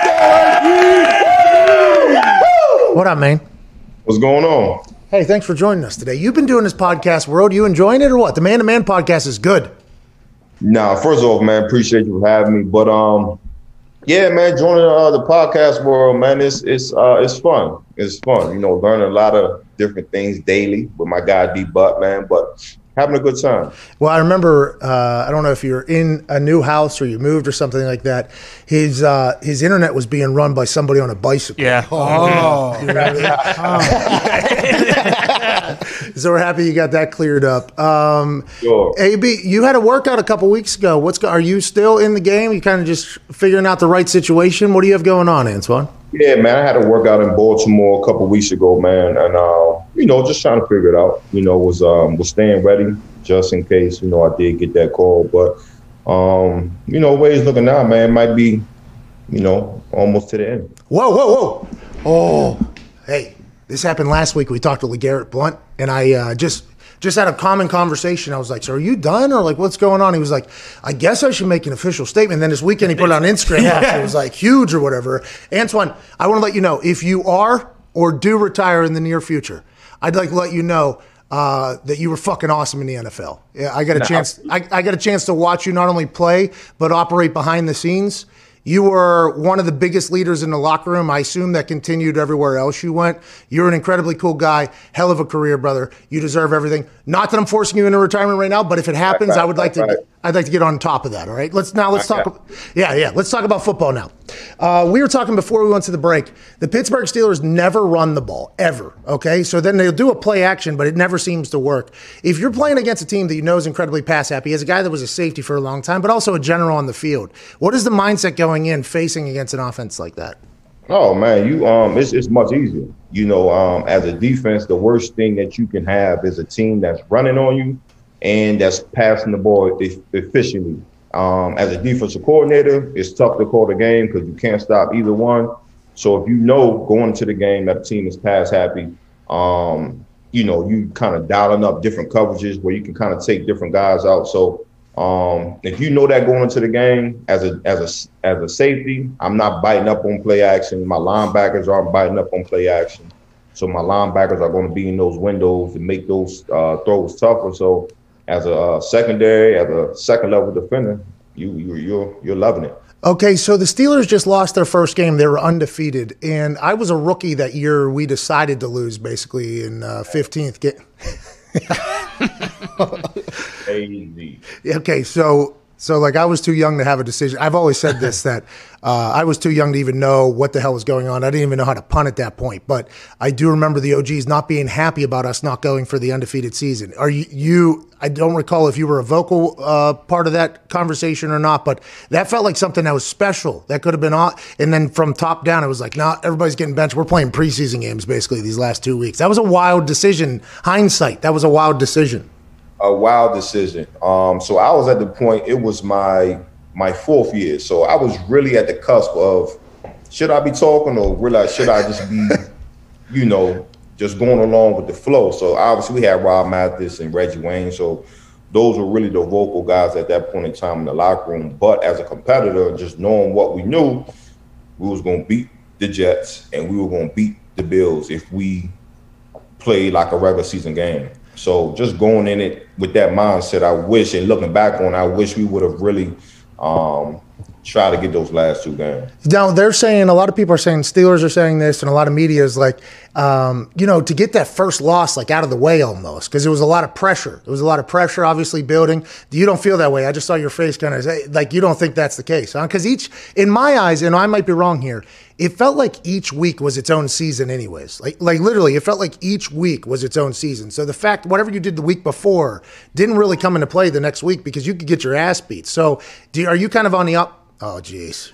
What up, man? What's going on? Hey, thanks for joining us today. You've been doing this podcast world. You enjoying it or what? The Man podcast is good. Nah, first off, man, appreciate you for having me. But yeah, man, joining the podcast world, man, it's fun. It's fun, learning a lot of different things daily with my guy D Butt, man. But having a good time. Well, I remember, I don't know if you're in a new house or you moved or something like that. His internet was being run by somebody on a bicycle. Yeah. Oh. You remember that? So we're happy you got that cleared up. Sure. AB, you had a workout a couple weeks ago. Are you still in the game? You kind of just figuring out the right situation? What do you have going on, Antoine? Yeah, man, I had a workout in Baltimore a couple weeks ago, man, and just trying to figure it out. Was staying ready just in case I did get that call. But ways looking now, man, might be almost to the end. Whoa! Oh, hey, this happened last week. We talked to LeGarrette Blount, and I just had a common conversation. I was like, so are you done? Or like, what's going on? He was like, I guess I should make an official statement. And then this weekend he put it on Instagram. It was like huge or whatever. Antoine, I want to let you know, if you are or do retire in the near future, I'd like to let you know that you were fucking awesome in the NFL. Yeah, I got a chance. I got a chance to watch you not only play, but operate behind the scenes. You were one of the biggest leaders in the locker room. I assume that continued everywhere else you went. You're an incredibly cool guy. Hell of a career, brother. You deserve everything. Not that I'm forcing you into retirement right now, but if it happens, I'd like to get on top of that. All right. Let's talk. Yeah. Let's talk about football now. We were talking before we went to the break. The Pittsburgh Steelers never run the ball ever. Okay. So then they'll do a play action, but it never seems to work. If you're playing against a team that you know is incredibly pass happy, as a guy that was a safety for a long time, but also a general on the field, what is the mindset going in facing against an offense like that? Oh man, it's much easier. As a defense, the worst thing that you can have is a team that's running on you and that's passing the ball efficiently. As a defensive coordinator, it's tough to call the game because you can't stop either one. So if going into the game that the team is pass happy, you kind of dialing up different coverages where you can kind of take different guys out. So if you know that going into the game as a safety, I'm not biting up on play action. My linebackers aren't biting up on play action. So my linebackers are going to be in those windows and make those throws tougher. So as a secondary, as a second level defender, you're loving it. Okay, so the Steelers just lost their first game. They were undefeated, and I was a rookie that year. We decided to lose basically in 15th game. Crazy. Okay, so So, like, I was too young to have a decision. I've always said this, that I was too young to even know what the hell was going on. I didn't even know how to punt at that point. But I do remember the OGs not being happy about us not going for the undefeated season. Are you I don't recall if you were a vocal part of that conversation or not, but that felt like something that was special. That could have been on. And then from top down, it was like, nah, everybody's getting benched. We're playing preseason games basically these last 2 weeks. That was a wild decision. Hindsight, that was a wild decision. A wild decision. So I was at the point, it was my fourth year. So I was really at the cusp of, should I be talking or really should I just be, just going along with the flow? So obviously we had Rob Mathis and Reggie Wayne. So those were really the vocal guys at that point in time in the locker room. But as a competitor, just knowing what we knew, we was going to beat the Jets and we were going to beat the Bills if we played like a regular season game. So just going in it with that mindset, I wish, and looking back on, I wish we would have really tried to get those last two games. Now, they're saying, a lot of people are saying, Steelers are saying this, and a lot of media is like, to get that first loss like out of the way almost, because it was a lot of pressure. There was a lot of pressure, obviously, building. You don't feel that way. I just saw your face kind of say, like, you don't think that's the case, huh? Because in my eyes, and I might be wrong here, it felt like each week was its own season anyways. Like literally, it felt like each week was its own season. So the fact, whatever you did the week before didn't really come into play the next week because you could get your ass beat. So are you kind of on the up? Oh, geez.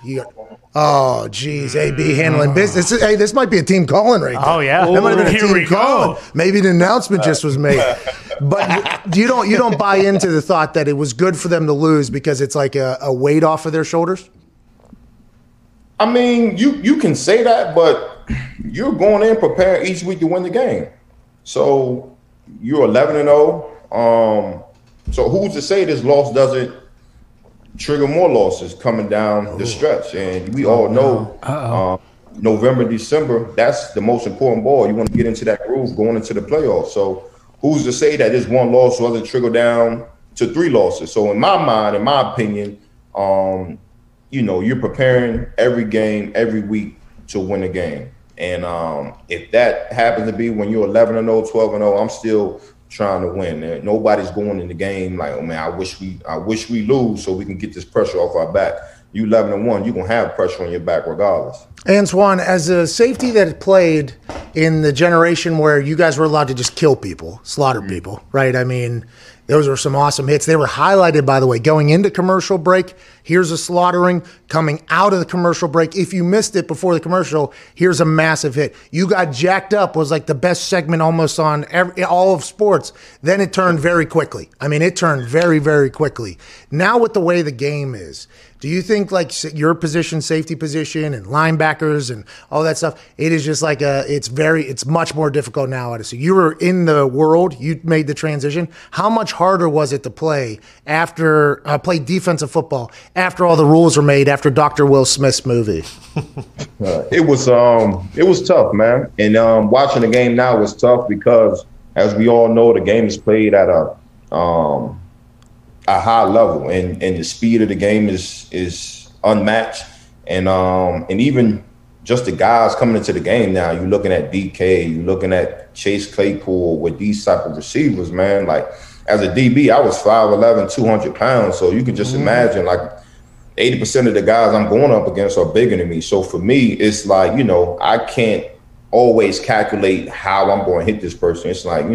AB handling business. Hey, this might be a team calling right now. Oh, yeah. That might have been a team calling. Maybe the announcement just was made. But you don't buy into the thought that it was good for them to lose because it's like a weight off of their shoulders? I mean, you can say that, but you're going in prepared each week to win the game. So you're 11-0. So who's to say this loss doesn't trigger more losses coming down the stretch? And we all know November, December, that's the most important ball. You want to get into that groove going into the playoffs. So who's to say that this one loss doesn't trickle down to 3 losses? So in my mind, in my opinion, you're preparing every game, every week to win a game. And if that happens to be when you're 11-0, 12-0, I'm still trying to win. Nobody's going in the game like, oh man, I wish we lose so we can get this pressure off our back. You 11-1, you're gonna have pressure on your back regardless. Antoine, as a safety that played in the generation where you guys were allowed to just kill people, slaughter people, right? I mean, those were some awesome hits. They were highlighted, by the way, going into commercial break. Here's a slaughtering. Coming out of the commercial break. If you missed it before the commercial, here's a massive hit. You Got Jacked Up was like the best segment almost on all of sports. Then it turned very quickly. I mean, it turned very, very quickly. Now with the way the game is, do you think like your position, safety position, and linebackers and all that stuff, it is just like it's much more difficult now. So you were in the world, you made the transition. How much harder was it to play play defensive football after all the rules were made after Dr. Will Smith's movie? It was tough, man. And watching the game now was tough because, as we all know, the game is played at a high level, and the speed of the game is unmatched. And even just the guys coming into the game now, you're looking at DK, you're looking at Chase Claypool with these type of receivers, man. Like, as a DB, I was 5'11", 200 pounds. So you can just imagine, like, 80% of the guys I'm going up against are bigger than me. So for me, it's like, I can't always calculate how I'm going to hit this person. It's like,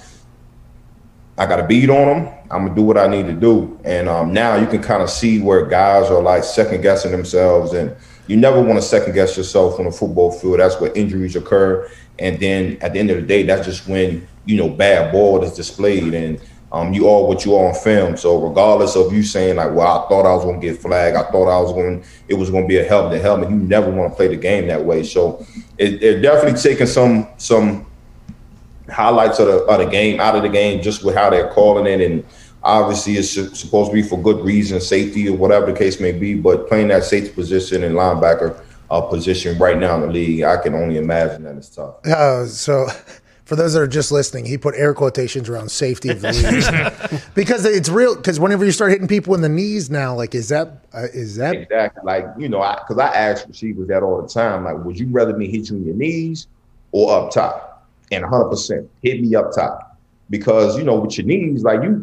I got to beat on them. I'm going to do what I need to do. And now you can kind of see where guys are like second guessing themselves. And you never want to second guess yourself on a football field. That's where injuries occur. And then at the end of the day, that's just when, bad ball is displayed. And you are what you are on film. So regardless of you saying like, well, I thought I was going to get flagged, it was going to be a helmet to helmet, you never want to play the game that way. So it definitely taking some highlights of the game out of the game, just with how they're calling it. And obviously it's supposed to be for good reason, safety or whatever the case may be, but playing that safety position and linebacker position right now in the league, I can only imagine that it's tough. So for those that are just listening, he put air quotations around safety of the league because it's real. Because whenever you start hitting people in the knees now, like, is that exactly like, because I ask receivers that all the time, like, would you rather me hit you in your knees or up top? And 100% hit me up top, because with your knees, like,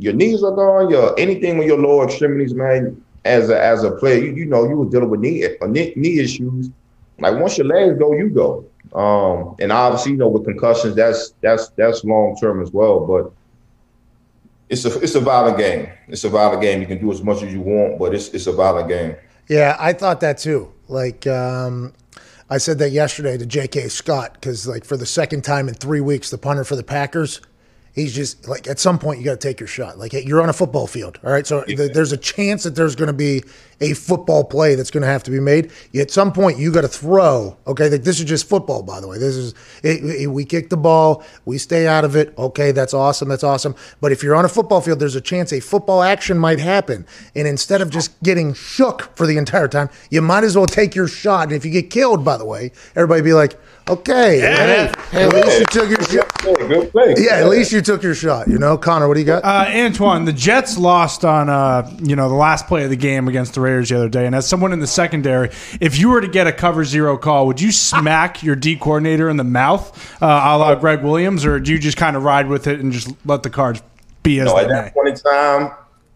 your knees are gone, your anything with your lower extremities, man. As a player, you know you were dealing with knee issues. Like once your legs go, you go. And obviously, you know, with concussions, that's long term as well. But it's a violent game. It's a violent game. You can do as much as you want, but it's a violent game. Yeah, I thought that too. Like I said that yesterday to J.K. Scott because, like, for the second time in 3 weeks, the punter for the Packers, he's just like, at some point you got to take your shot. Like, you're on a football field, all right? So there's a chance that there's going to be a football play that's going to have to be made. At some point you got to throw. Okay, like, this is just football, by the way. This is we kick the ball, we stay out of it. Okay, that's awesome. That's awesome. But if you're on a football field, there's a chance a football action might happen, and instead of just getting shook for the entire time, you might as well take your shot. And if you get killed, by the way, everybody be like, okay, hey, at least you took your shot. Good play. Yeah, at least you took your shot. You know, Connor, what do you got? Antoine, the Jets lost on the last play of the game against the Raiders the other day. And as someone in the secondary, if you were to get a cover zero call, would you smack your D coordinator in the mouth, a la Greg Williams, or do you just kind of ride with it and just let the cards be as they may? At that point in time,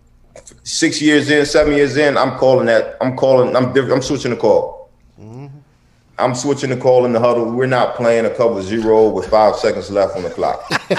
6 years in, 7 years in, I'm switching the call. I'm switching the call in the huddle. We're not playing a cover zero with 5 seconds left on the clock.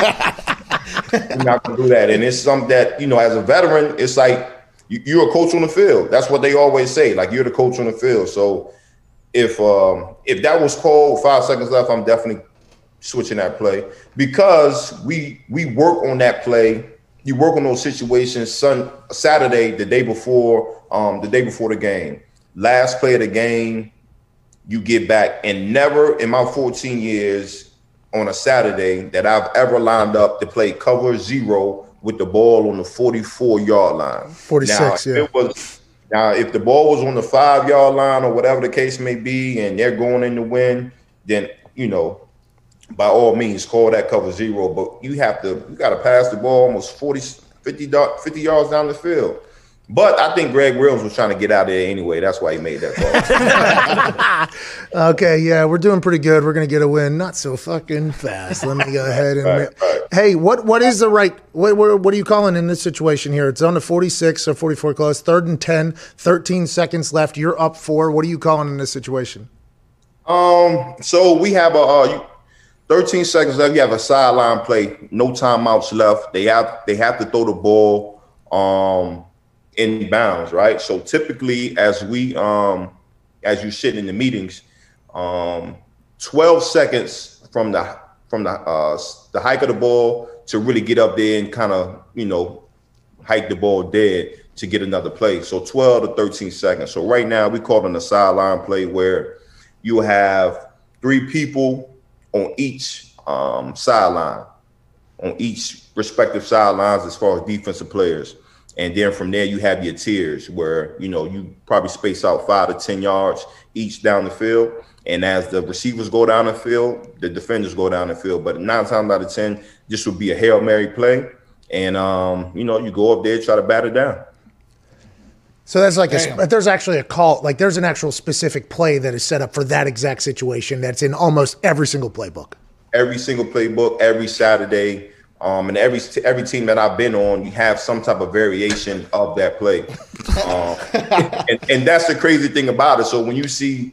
We're not going to do that. And it's something that, you know, as a veteran, it's like you're a coach on the field. That's what they always say. Like, you're the coach on the field. So if that was called with 5 seconds left, I'm definitely switching that play because we work on that play. You work on those situations Saturday, the day before the game. Last play of the game, you get back. And never in my 14 years on a Saturday that I've ever lined up to play cover zero with the ball on the 44-yard line. 46, Now, if the ball was on the 5-yard line or whatever the case may be, and they're going in to win, then, you know, by all means, call that cover zero. But you got to pass the ball almost 50 yards down the field. But I think Greg Williams was trying to get out of there anyway. That's why he made that call. Okay, yeah, we're doing pretty good. We're going to get a win. Not so fucking fast. Let me go ahead and right. Hey, what is the right – what are you calling in this situation here? It's on the 46 or 44 close, 3rd and 10, 13 seconds left. You're up 4. What are you calling in this situation? So we have 13 seconds left. You have a sideline play, no timeouts left. They have to throw the ball in bounds, right? So typically, as you sit in the meetings, 12 seconds from the hike of the ball to really get up there and kind of, you know, hike the ball dead to get another play. So 12 to 13 seconds. So right now we call it a sideline play where you have 3 people on each sideline, on each respective sidelines as far as defensive players. And then from there, you have your tiers where, you know, you probably space out 5 to 10 yards each down the field. And as the receivers go down the field, the defenders go down the field. But 9 times out of 10, this would be a Hail Mary play. And, you know, you go up there, try to bat it down. So that's like there's actually a call, like there's an actual specific play that is set up for that exact situation that's in almost every single playbook. Every single playbook, every Saturday. And every team that I've been on, you have some type of variation of that play. And that's the crazy thing about it. So when you see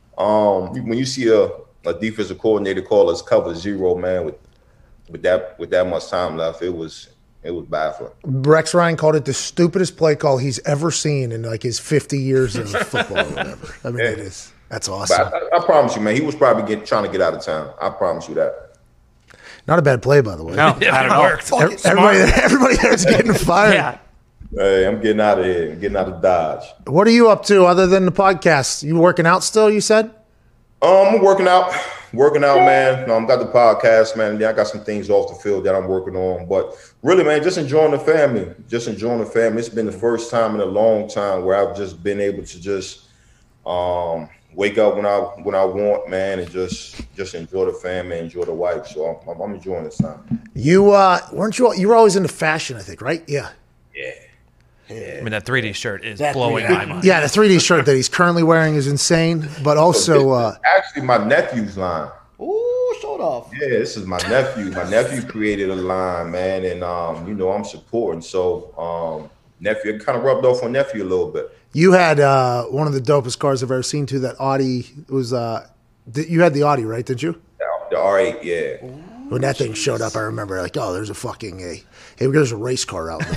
a defensive coordinator call us cover zero, man, with that much time left, it was baffling. Rex Ryan called it the stupidest play call he's ever seen in like his 50 years of football or whatever. I mean, it is. That's awesome. But I promise you, man, he was probably trying to get out of town. I promise you that. Not a bad play, by the way. No, it worked. Everybody there's getting fired. Yeah. Hey, I'm getting out of here. I'm getting out of Dodge. What are you up to other than the podcast? You working out still, you said? I'm working out, man. I've got the podcast, man. I got some things off the field that I'm working on. But really, man, just enjoying the family. It's been the first time in a long time where I've just been able to just wake up when I want, man, and just enjoy the family, enjoy the wife. So I'm enjoying this time. You were always into fashion, I think, right? Yeah. I mean, that 3D shirt is blowing my mind. Yeah, the 3D shirt that he's currently wearing is insane, but also actually my nephew's line. Ooh, show coat off. Yeah, this is my nephew. My nephew created a line, man, and I'm supporting. So, nephew, it kind of rubbed off on nephew a little bit. You had one of the dopest cars I've ever seen too. That Audi was. You had the Audi, right? Didn't you? The R8, yeah. When that thing showed up, I remember like, oh, there's a fucking hey, there's a race car out.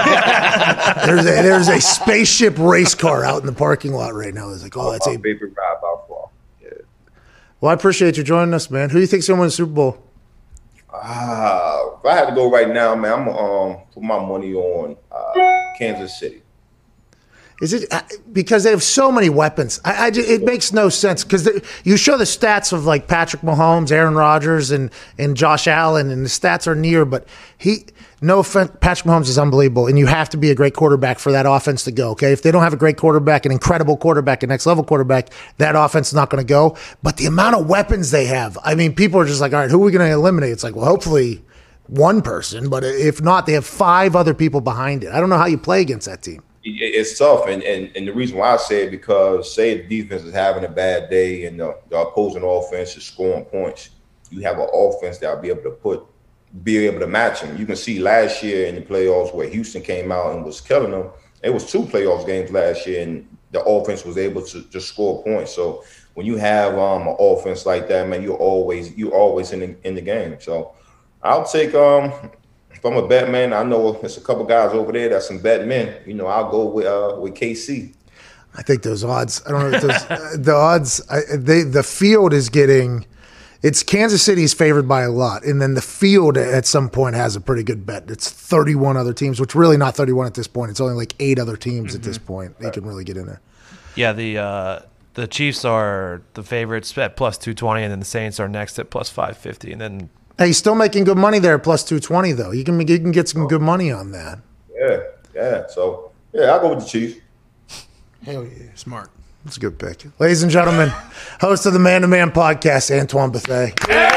There's a spaceship race car out in the parking lot right now. It's like, oh, that's my favorite ride by far. Yeah. Well, I appreciate you joining us, man. Who do you think's gonna win the Super Bowl? If I had to go right now, man, I'm gonna put my money on Kansas City. Is it because they have so many weapons? It makes no sense because you show the stats of like Patrick Mahomes, Aaron Rodgers, and Josh Allen, and the stats are near. But no offense, Patrick Mahomes is unbelievable, and you have to be a great quarterback for that offense to go. Okay, if they don't have a great quarterback, an incredible quarterback, a next level quarterback, that offense is not going to go. But the amount of weapons they have, I mean, people are just like, all right, who are we going to eliminate? It's like, well, hopefully one person, but if not, they have 5 other people behind it. I don't know how you play against that team. It's tough, and the reason why I say it, because say the defense is having a bad day and the opposing offense is scoring points, you have an offense that will be able to match them. You can see last year in the playoffs where Houston came out and was killing them. It was 2 playoffs games last year, and the offense was able to just score points. So when you have an offense like that, man, you're always in the game. So I'll take if I'm a bet man, I know there's a couple guys over there that's some bet men. I'll go with KC. I think those odds. I don't know if the odds. The field is getting. It's Kansas City's favored by a lot, and then the field at some point has a pretty good bet. It's 31 other teams, which really not 31 at this point. It's only like 8 other teams at this point. They can really get in there. Yeah, the Chiefs are the favorites at plus 220, and then the Saints are next at plus 550, and then. Hey, he's still making good money there at plus 220, though. You can get some good money on that. Yeah. So, I'll go with the Chiefs. Hell yeah. Smart. That's a good pick. Ladies and gentlemen, host of the Man to Man podcast, Antoine Bethea.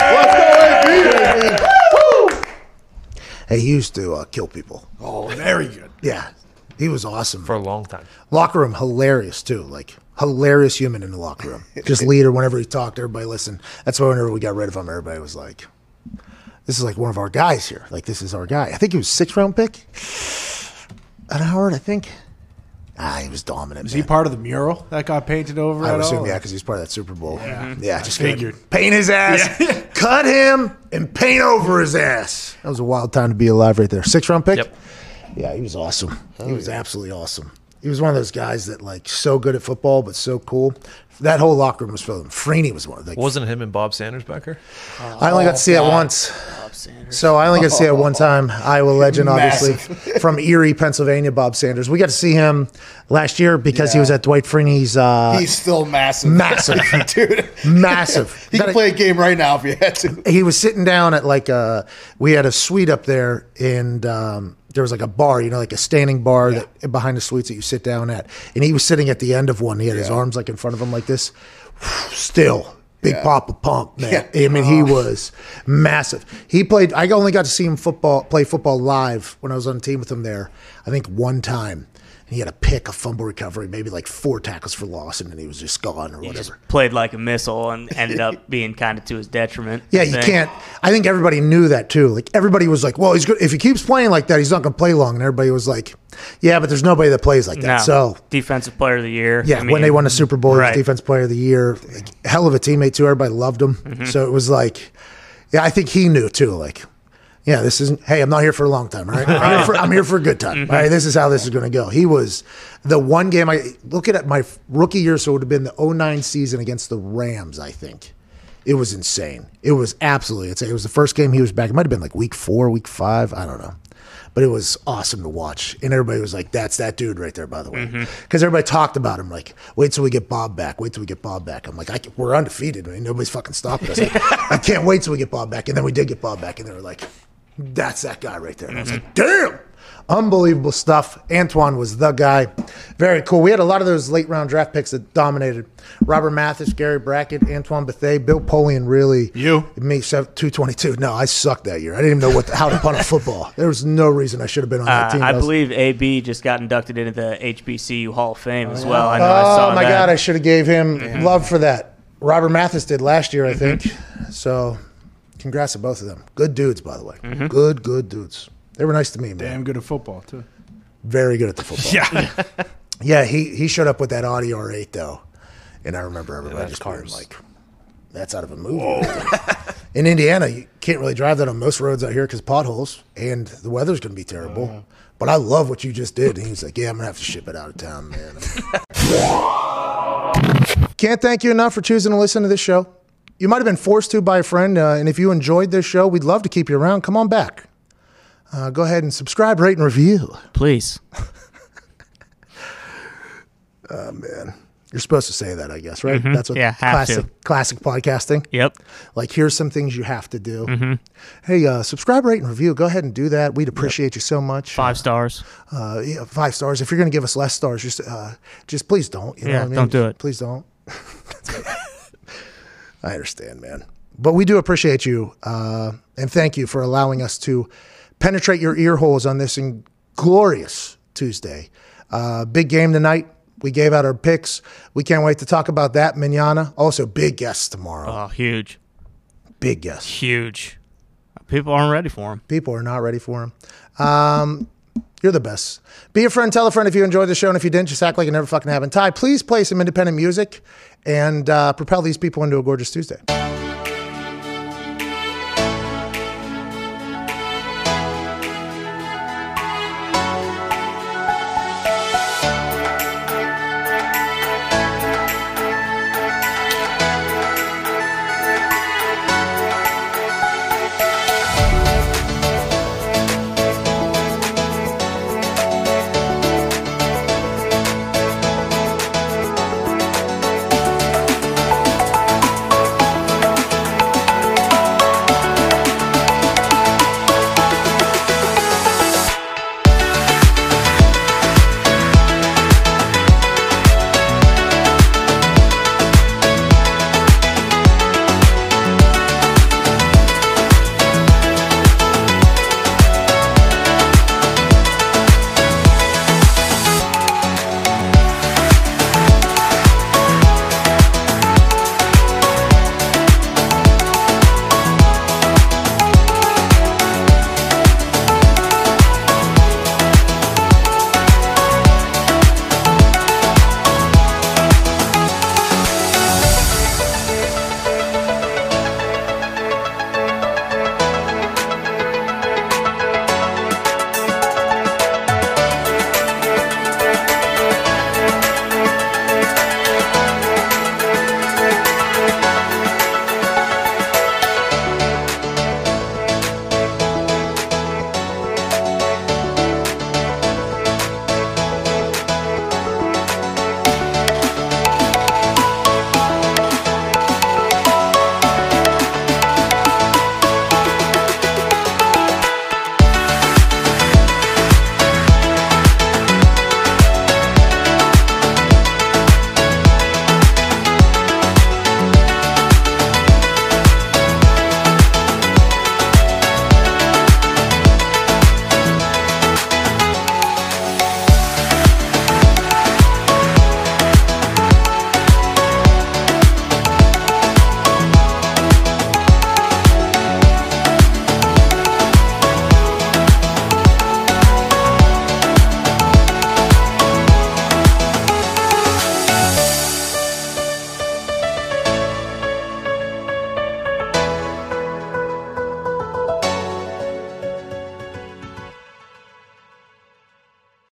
Let's go, AB! Hey, he used to kill people. Oh, very good. Yeah. He was awesome. For a long time. Locker room, hilarious, too. Like, hilarious human in the locker room. Just leader. Whenever he talked, everybody listened. That's why whenever we got rid of him, everybody was like, this is like one of our guys here. Like, this is our guy. I think he was 6th-round pick. An Howard, I think. He was dominant. Is he part of the mural that got painted over? I would assume, because he's part of that Super Bowl. Yeah, just figured. Paint his ass, cut him, and paint over his ass. That was a wild time to be alive right there. 6th-round pick? Yep. Yeah, he was awesome. He was absolutely awesome. He was one of those guys that, like, so good at football, but so cool. That whole locker room was filled. Freeney was one of them. Wasn't him and Bob Sanders back here? I only got to see it once. So I only got to see it one time. Iowa legend, obviously, from Erie, Pennsylvania, Bob Sanders. We got to see him last year because he was at Dwight Freeney's. He's still massive. Massive. Dude. Massive. He could play a game right now if he had to. He was sitting down at we had a suite up there, and there was like a bar, like a standing bar that behind the suites that you sit down at. And he was sitting at the end of one. He had his arms like in front of him like this. Still. Big Papa Pump, man. I mean, he was massive. He played. I only got to see him play football live when I was on the team with him there. I think one time. He had a pick, a fumble recovery, maybe like 4 tackles for loss, and then he was just gone or whatever. Just played like a missile and ended up being kind of to his detriment. Yeah, you can't. I think everybody knew that too. Like everybody was like, "Well, he's good. If he keeps playing like that, he's not going to play long." And everybody was like, "Yeah, but there's nobody that plays like that." No, so defensive player of the year. Yeah, when they won the Super Bowl, he was defensive player of the year. Like, hell of a teammate too. Everybody loved him. Mm-hmm. So it was like, I think he knew too. Like. Yeah, this isn't. Hey, I'm not here for a long time. All right, I'm here for a good time. All right, this is how this is going to go. He was the one game. I look at my rookie year, so it would have been the 2009 season against the Rams. I think it was insane. It was absolutely insane. It was the first game he was back. It might have been like week 4, week 5. I don't know, but it was awesome to watch. And everybody was like, "That's that dude right there." By the way, because everybody talked about him. Like, wait till we get Bob back. Wait till we get Bob back. I'm like, we're undefeated. I mean, nobody's fucking stopping us. Like, I can't wait till we get Bob back. And then we did get Bob back, and they were like. That's that guy right there. And I was like, damn, unbelievable stuff. Antoine was the guy. Very cool. We had a lot of those late round draft picks that dominated. Robert Mathis, Gary Brackett, Antoine Bethea, Bill Polian really. Me, 222. No, I sucked that year. I didn't even know how to punt a football. There was no reason I should have been on that team. I believe AB just got inducted into the HBCU Hall of Fame as well. I know I saw my that. God, I should have gave him love for that. Robert Mathis did last year, I think. So... Congrats to both of them. Good dudes, by the way. Good dudes. They were nice to me, man. Damn good at football, too. Very good at the football. Yeah. Yeah, he showed up with that Audi R8, though. And I remember everybody just being like, that's out of a movie. In Indiana, you can't really drive that on most roads out here because potholes, and the weather's going to be terrible. But I love what you just did. And he was like, yeah, I'm going to have to ship it out of town, man. Can't thank you enough for choosing to listen to this show. You might have been forced to by a friend, and if you enjoyed this show, we'd love to keep you around. Come on back. Go ahead and subscribe, rate, and review. Please. Oh, man. You're supposed to say that, I guess, right? That's what classic podcasting. Yep. Like, here's some things you have to do. Hey, subscribe, rate, and review. Go ahead and do that. We'd appreciate you so much. 5 stars. Yeah, 5 stars. If you're going to give us less stars, just please don't. You know what I mean? Don't do it. Please don't. I understand, man. But we do appreciate you, and thank you for allowing us to penetrate your ear holes on this glorious Tuesday. Big game tonight. We gave out our picks. We can't wait to talk about that mañana. Also, big guests tomorrow. Oh, huge. Big guests. Huge. People aren't ready for them. People are not ready for them. You're the best. Be a friend, tell a friend if you enjoyed the show, and if you didn't, just act like it never fucking happened. Ty, please play some independent music and propel these people into a gorgeous Tuesday.